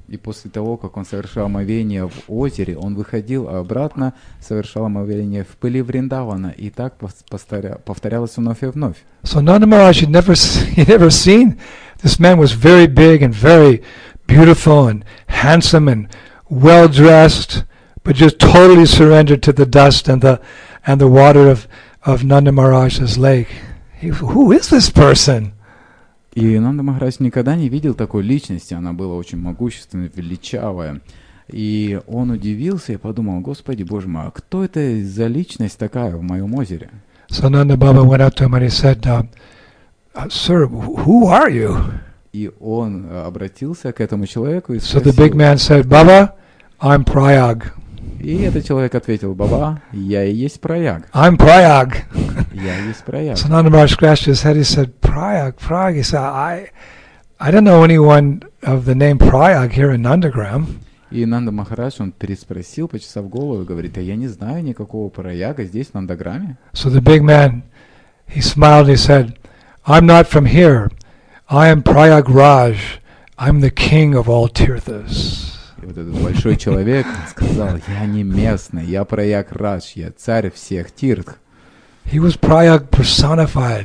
И после того, как он совершал омовение в озере, он выходил, а обратно совершал омовение в пыли Вриндавана. И так повторялось вновь и вновь. So Nanda Maharaj, he'd never seen. This man was very big and very beautiful and handsome and well dressed, but just totally surrendered to the dust and the water of Nanda Maharaj's lake. Who is this person? И Нанда Махарадж никогда не видел такой личности, она была очень могущественная, величавая. И он удивился и подумал: Господи, Боже мой, а кто это за личность такая в моем озере? So Nanda Baba went up to him and he said, Sir, who are you? И он обратился к этому человеку и So спросил. the big man said, Baba, I'm Prayag. И этот человек ответил: Баба, я и есть Праяг. I'm Prayag. Я и есть Праяг. So Nanda Maharaj scratched his head. He said, Prayag. He said, I don't know anyone of the name Prayag here in Nandagram. И Нанда Махарадж, он переспросил, почесав голову, и говорит: а я не знаю никакого Праяга здесь, в Нандаграме. So the big man, he smiled and he said, I'm not from here. I am Prayagraj. I'm the king of all Tirthas. И вот этот большой человек сказал: я не местный, я Праяг Радж, я царь всех Тиртх. He was Prayag personified.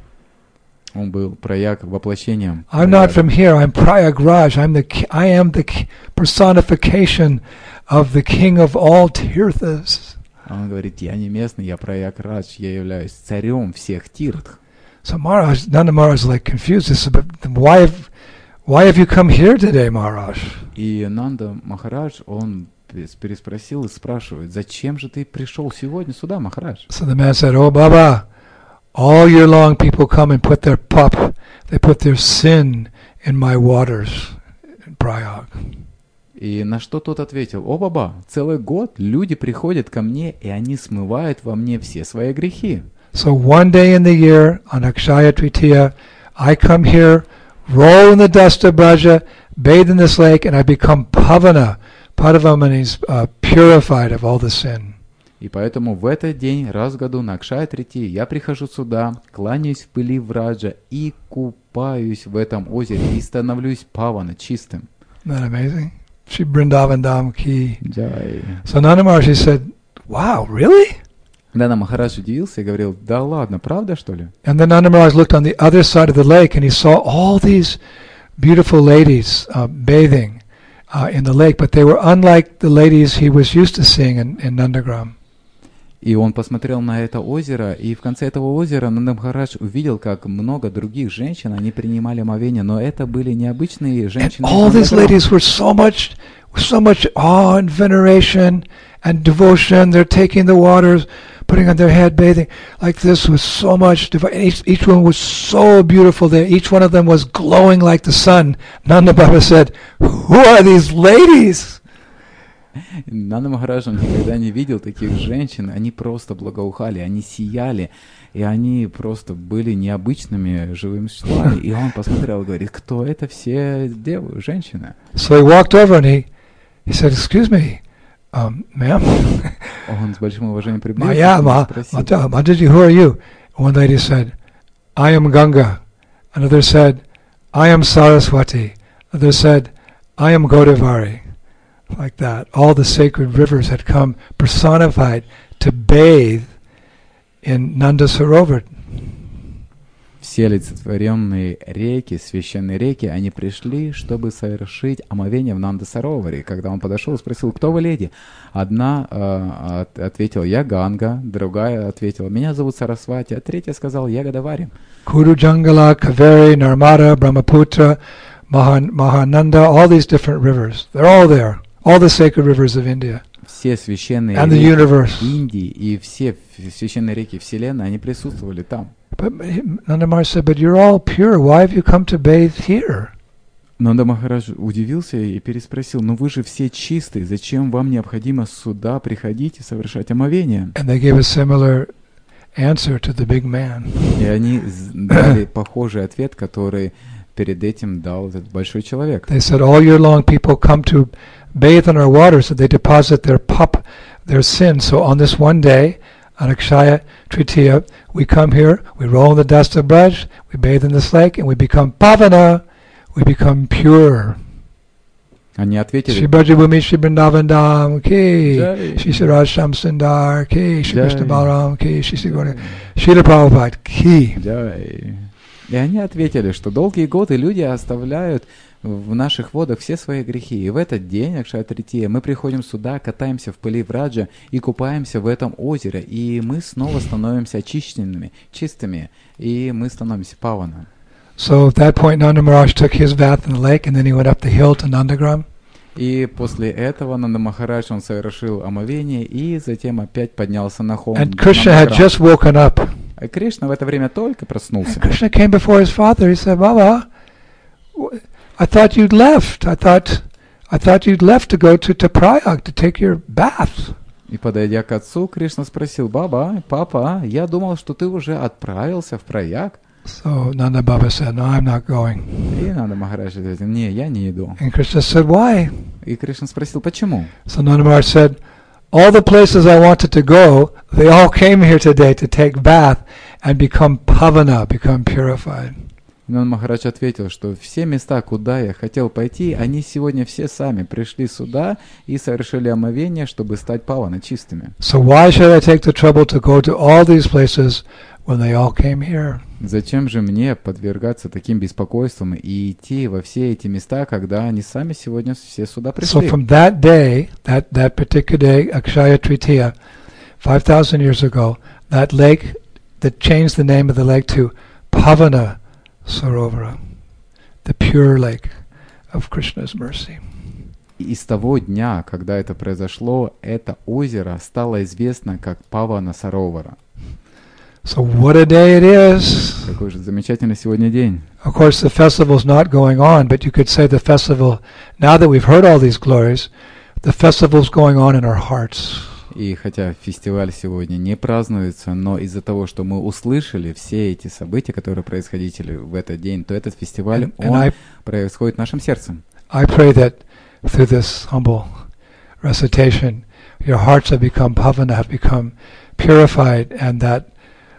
Он был Праяг воплощением. I'm not from here. I'm Prayagraj. I am the personification of the king of all Tirthas. Он говорит: я не местный, я Праяг Радж, я являюсь царем всех Тиртх. So Maharaj, Nanda Maharaj is like confused. He said, why have you come here today, Maharaj? И Нанда Махарадж, он переспросил и спрашивает: зачем же ты пришел сегодня сюда, Махарадж? So the man said, Oh Baba, all year long people come and put their they put their sin in my waters in Prayag. И на что тот ответил: о, Баба, целый год люди приходят ко мне, и они смывают во мне все свои грехи. So one day in the year, on Akshaya Tritiya, I come here, roll in the dust of Braja, bathe in this lake, and I become Pavana. Padavamana means purified of all the sin. И поэтому в этот день, раз в году, на Акшая Трити, я прихожу сюда, кланяюсь в пыли Враджа и купаюсь в этом озере, и становлюсь Павана, чистым. Isn't that amazing? Shri Vrindavan Dham ki. Jai. So Nanda Maharaj said, wow, really? Нанда Махарадж удивился и говорил: да ладно, правда, что ли? And then Nanda Maharaj looked on the other side of the lake and he saw all these beautiful ladies bathing in the lake, but they were unlike the ladies he was used to seeing in Nandagram. И он посмотрел на это озеро, и в конце этого озера Нанда Махарадж увидел, как много других женщин, они принимали омовение, но это были необычные женщины. And all these ladies were so much awe and veneration and devotion. They're taking the waters, putting on their head, bathing like this with so much devotion. Each one was so beautiful. Each one of them was glowing like the sun. Nanda Baba said, "Who are these ladies?" Нанда Махарадж, он никогда не видел таких женщин, они просто благоухали, они сияли, и они просто были необычными живыми существами. И он посмотрел и говорит: кто это все женщины? So he walked over and he said, "Excuse me, ma'am." Он с большим уважением приблизился и спросил: who are you? One lady said, "I am Ganga." Another said, "I am Saraswati." Another said, "I am Godavari." Like that. All the sacred rivers had come personified to bathe in Nanda Sarovar. Все олицетворенные реки, священные реки, они пришли, чтобы совершить омовение в Нанда-Сароваре. Когда он подошел и спросил: кто вы, леди? Одна ответила: я Ганга, другая ответила: меня зовут Сарасвати, а третья сказала: я Годавари. Kuru Jangala, Kaveri, Narmada, Brahmaputra, Mahananda, all these different rivers. They're all there. All the sacred rivers of India. Все священные And the реки universe. Индии и все священные реки Вселенной, они присутствовали там. But Nanda Maharaj said, but you're all pure. Why have you come to bathe here? Нанда Махарадж удивился и переспросил: ну вы же все чистые, зачем вам необходимо сюда приходить и совершать омовение? And they gave a similar answer to the big man. И они дали похожий ответ, который перед этим дал этот большой человек. They said, all year long people come to bathe in our waters, so they deposit their sins. So on this one day, on Akshaya Tritiya, we come here, we roll in the dust of Braj, we bathe in this lake, and we become pavana, we become pure. Они Shri ответили: Brajabhumi Shri Vrindavandam ki, Jai. Shri Siraj Shamsundar ki, Shri Krishna Jai. Balaram ki, Shri Sri Gaura, Srila Prabhupada ki. Джай. И они ответили, что долгие годы люди оставляют в наших водах все свои грехи. И в этот день, Акшая-Трития, мы приходим сюда, катаемся в пыли Враджа и купаемся в этом озере. И мы снова становимся очищенными, чистыми. И мы становимся павана. So at that point Nanda Maharaj took his bath in the lake and then he went up the hill to Nandagram. И после этого Нанда Махарадж, он совершил омовение и затем опять поднялся на холм. And Krishna had just woken up. А Кришна в это время только проснулся. And Krishna came before his father. He said, Baba, I thought you'd left. I thought you'd left to go to Prayag to take your bath. И подойдя к отцу, Кришна спросил: папа, я думал, что ты уже отправился в Праяг. So Nanda Baba said, no, I'm not going. И Нанда Махарадж ответил: не, я не иду. And Krishna said, why? И Кришна спросил: почему? So Nanda Maharaj said, all the places I wanted to go, they all came here today to take bath and become pavana, become purified. И Нанда Махарадж ответил, что все места, куда я хотел пойти, они сегодня все сами пришли сюда и совершили омовение, чтобы стать павана, чистыми. So why should I take the trouble to go to all these places when they all came here? Зачем же мне подвергаться таким беспокойствам и идти во все эти места, когда они сами сегодня все сюда So пришли? from that day, that particular day, Akshaya Tritiya, 5,000 years ago, that lake, that changed the name of the lake to Pavana Sarovara, the pure lake of Krishna's mercy. И с того дня, когда это произошло, это озеро стало известно как Павана Саровара. So what a day it is! Какой же замечательный сегодня день. Of course, the festival's not going on, but you could say the festival, now that we've heard all these glories, the festival's going on in our hearts. И хотя фестиваль сегодня не празднуется, но из-за того, что мы услышали все эти события, которые происходили в этот день, то этот фестиваль, он происходит в нашем сердце. I pray that through this humble recitation, your hearts have become pavana, have become purified, and that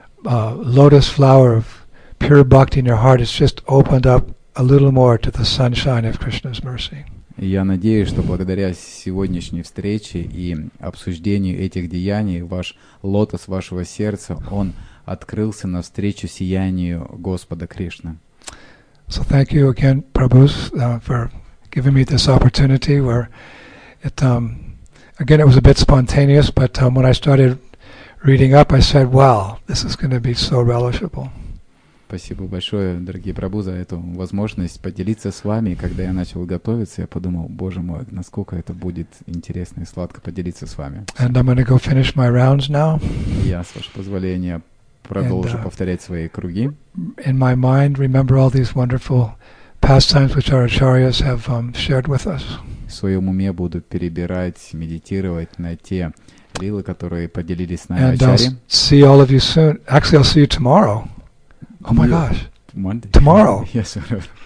lotus flower of pure bhakti in your heart is just opened up a little more to the sunshine of Krishna's mercy. И я надеюсь, что благодаря сегодняшней встрече и обсуждению этих деяний, ваш лотос вашего сердца, он открылся навстречу сиянию Господа Кришны. So thank you again, Prabhu, for giving me this opportunity where it, again, it was a bit spontaneous, but when I started reading up, I said, wow, this is going to be so relishable. Спасибо большое, дорогие Прабху, за эту возможность поделиться с вами. И когда я начал готовиться, я подумал: боже мой, насколько это будет интересно и сладко поделиться с вами. And I'm going to go finish my rounds now. Я, с вашего позволения, продолжу повторять свои круги. In my mind, remember all these wonderful pastimes which our acharyas have shared with us. В своем уме буду перебирать, медитировать на те лилы, которые поделились с нами And I'll ачарьи. see all of you soon. Actually, I'll see you tomorrow. Oh my gosh. Monday. Tomorrow. Yes.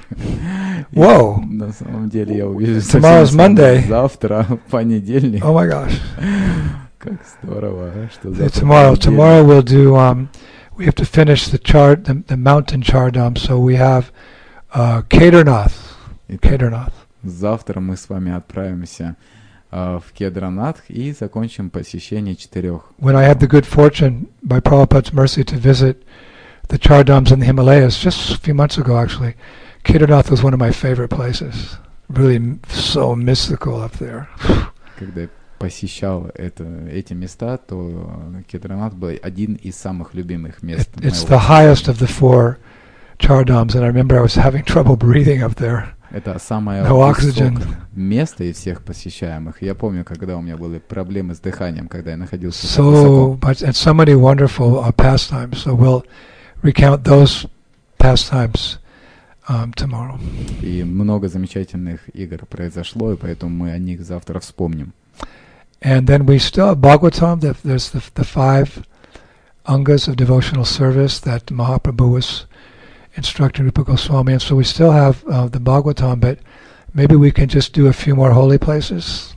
Whoa. На самом деле я увижу Tomorrow's Monday. Завтра, понедельник. Oh my gosh. Как здорово, что завтра Tomorrow we'll do, we have to finish the mountain Chardham, so we have Kedarnath. Kedarnath. Завтра мы с вами отправимся в Кедранатх и закончим посещение 4. When I had the good fortune, by Prabhupada's mercy, to visit the Chardhams in the Himalayas just a few months ago, actually, Kedarnath was one of my favorite places. Really so mystical up there. Когда я посещал эти места, то Кедранат был один из самых любимых мест. It's the highest of the 4 Chardhams, and I remember I was having trouble breathing up there. Это самое высокое место из всех посещаемых. Я помню, когда у меня были проблемы с дыханием, когда я находился так высоко. And so many wonderful pastimes. So we'll recount those pastimes tomorrow. И много замечательных игр произошло, и поэтому мы о них завтра вспомним. And then we still have Bhagavatam. There's the 5 angas of devotional service that Mahaprabhu was instructing Rupa Goswami, and so we still have the Bhagavatam, but maybe we can just do a few more holy places.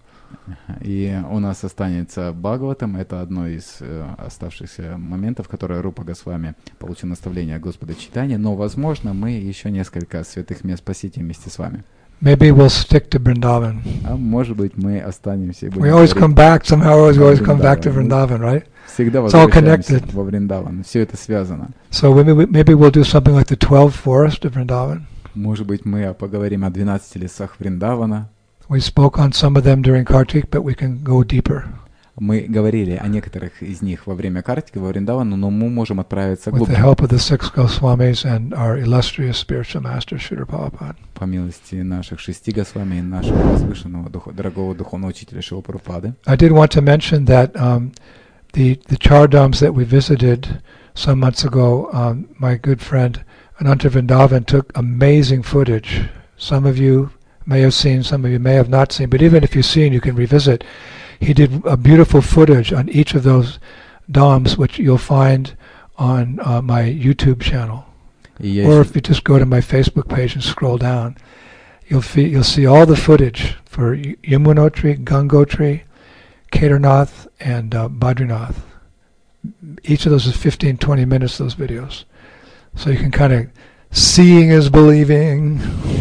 И у нас останется Бхагаватам, это одно из оставшихся моментов, которые Рупа Госвами получил наставление от Господа Чайтаньи, но, возможно, мы еще несколько святых мест посетим вместе с вами. Maybe we'll stick to Vrindavan. А может быть, мы останемся и будем We always come говорить back, somehow we always come back to Вриндаван. Vrindavan, right? Всегда It's all возвращаемся connected. во Вриндаван. Все это связано. So maybe we'll do something like the 12 Forest of Vrindavan. Может быть, мы поговорим о 12 лесах Вриндавана. We spoke on some of them during Kartik, but we can go deeper. Мы говорили о некоторых из них во время Картики во Вриндавану, но мы можем отправиться With the глубже. help of the six Goswamis and our illustrious spiritual master, Srila Prabhupada. По милости наших 6 Госвами и нашего возвышенного дорогого духовного учителя Шрилы Прабхупады. I did want to mention that the Chardhams that we visited some months ago, my good friend Ananta Vrindavan took amazing footage. Some of you may have seen, some of you may have not seen, but even if you've seen, you can revisit. He did a beautiful footage on each of those dhams, which you'll find on my YouTube channel. Or if you just go to my Facebook page and scroll down, you'll see all the footage for Yamunotri, Gangotri, Kedarnath, and Badrinath. Each of those is 15-20 minutes, those videos. So you can kind of, seeing is believing.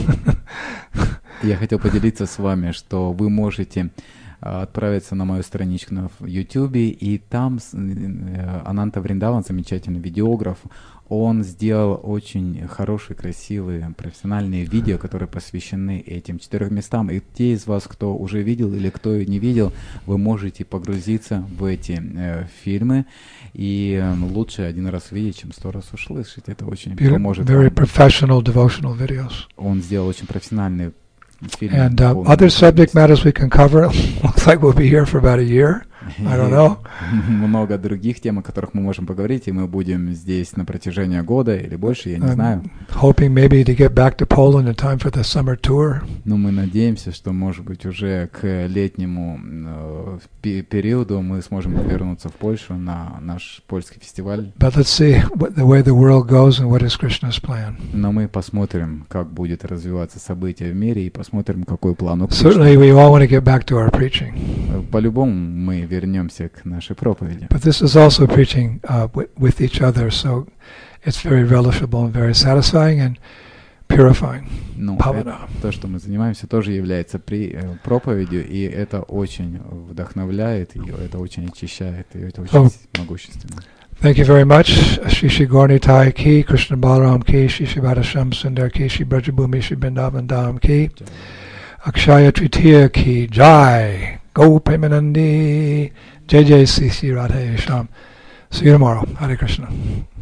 Я хотел поделиться с вами, что вы можете отправиться на мою страничку на YouTube, и там Ананта Вриндаван, замечательный видеограф, он сделал очень хорошие, красивые, профессиональные видео, которые посвящены этим 4 местам. И те из вас, кто уже видел или кто не видел, вы можете погрузиться в эти фильмы. И лучше один раз видеть, чем 100 раз услышать. Это очень поможет Very вам. professional devotional videos. Он сделал очень профессиональные фильмы. And other subject matters we can cover. Looks like we'll be here for about a year. I don't know. Много других тем, о которых мы можем поговорить, и мы будем здесь на протяжении года или больше, я не знаю. Hoping maybe to get back to Poland in time for the summer tour. Но мы надеемся, что, может быть, уже к летнему периоду мы сможем вернуться в Польшу на наш польский фестиваль. But let's see the way the world goes and what is Krishna's plan. Но мы посмотрим, как будет развиваться события в мире, и посмотрим, какой план у Кришны. Certainly we all want to get back to our preaching. По-любому мы вернемся к нашей проповеди. But this is also preaching with each other, so it's very relishable and very satisfying and purifying. Ну, то, что мы занимаемся, тоже является проповедью, и это очень вдохновляет, и это очень очищает, и это очень могущественно. Thank you very much. Shri Shri Gaurnitai ki, Krishna Balaram ki, Shri Shri Radhasham Sundar ki, Shri Brajabhumi, Shri Vrindavan Dham ki, Akshaya Tritiya ki, Jai, Go Premanandi, Jai Jai Sri Radhe Sham. See you tomorrow. Hare Krishna.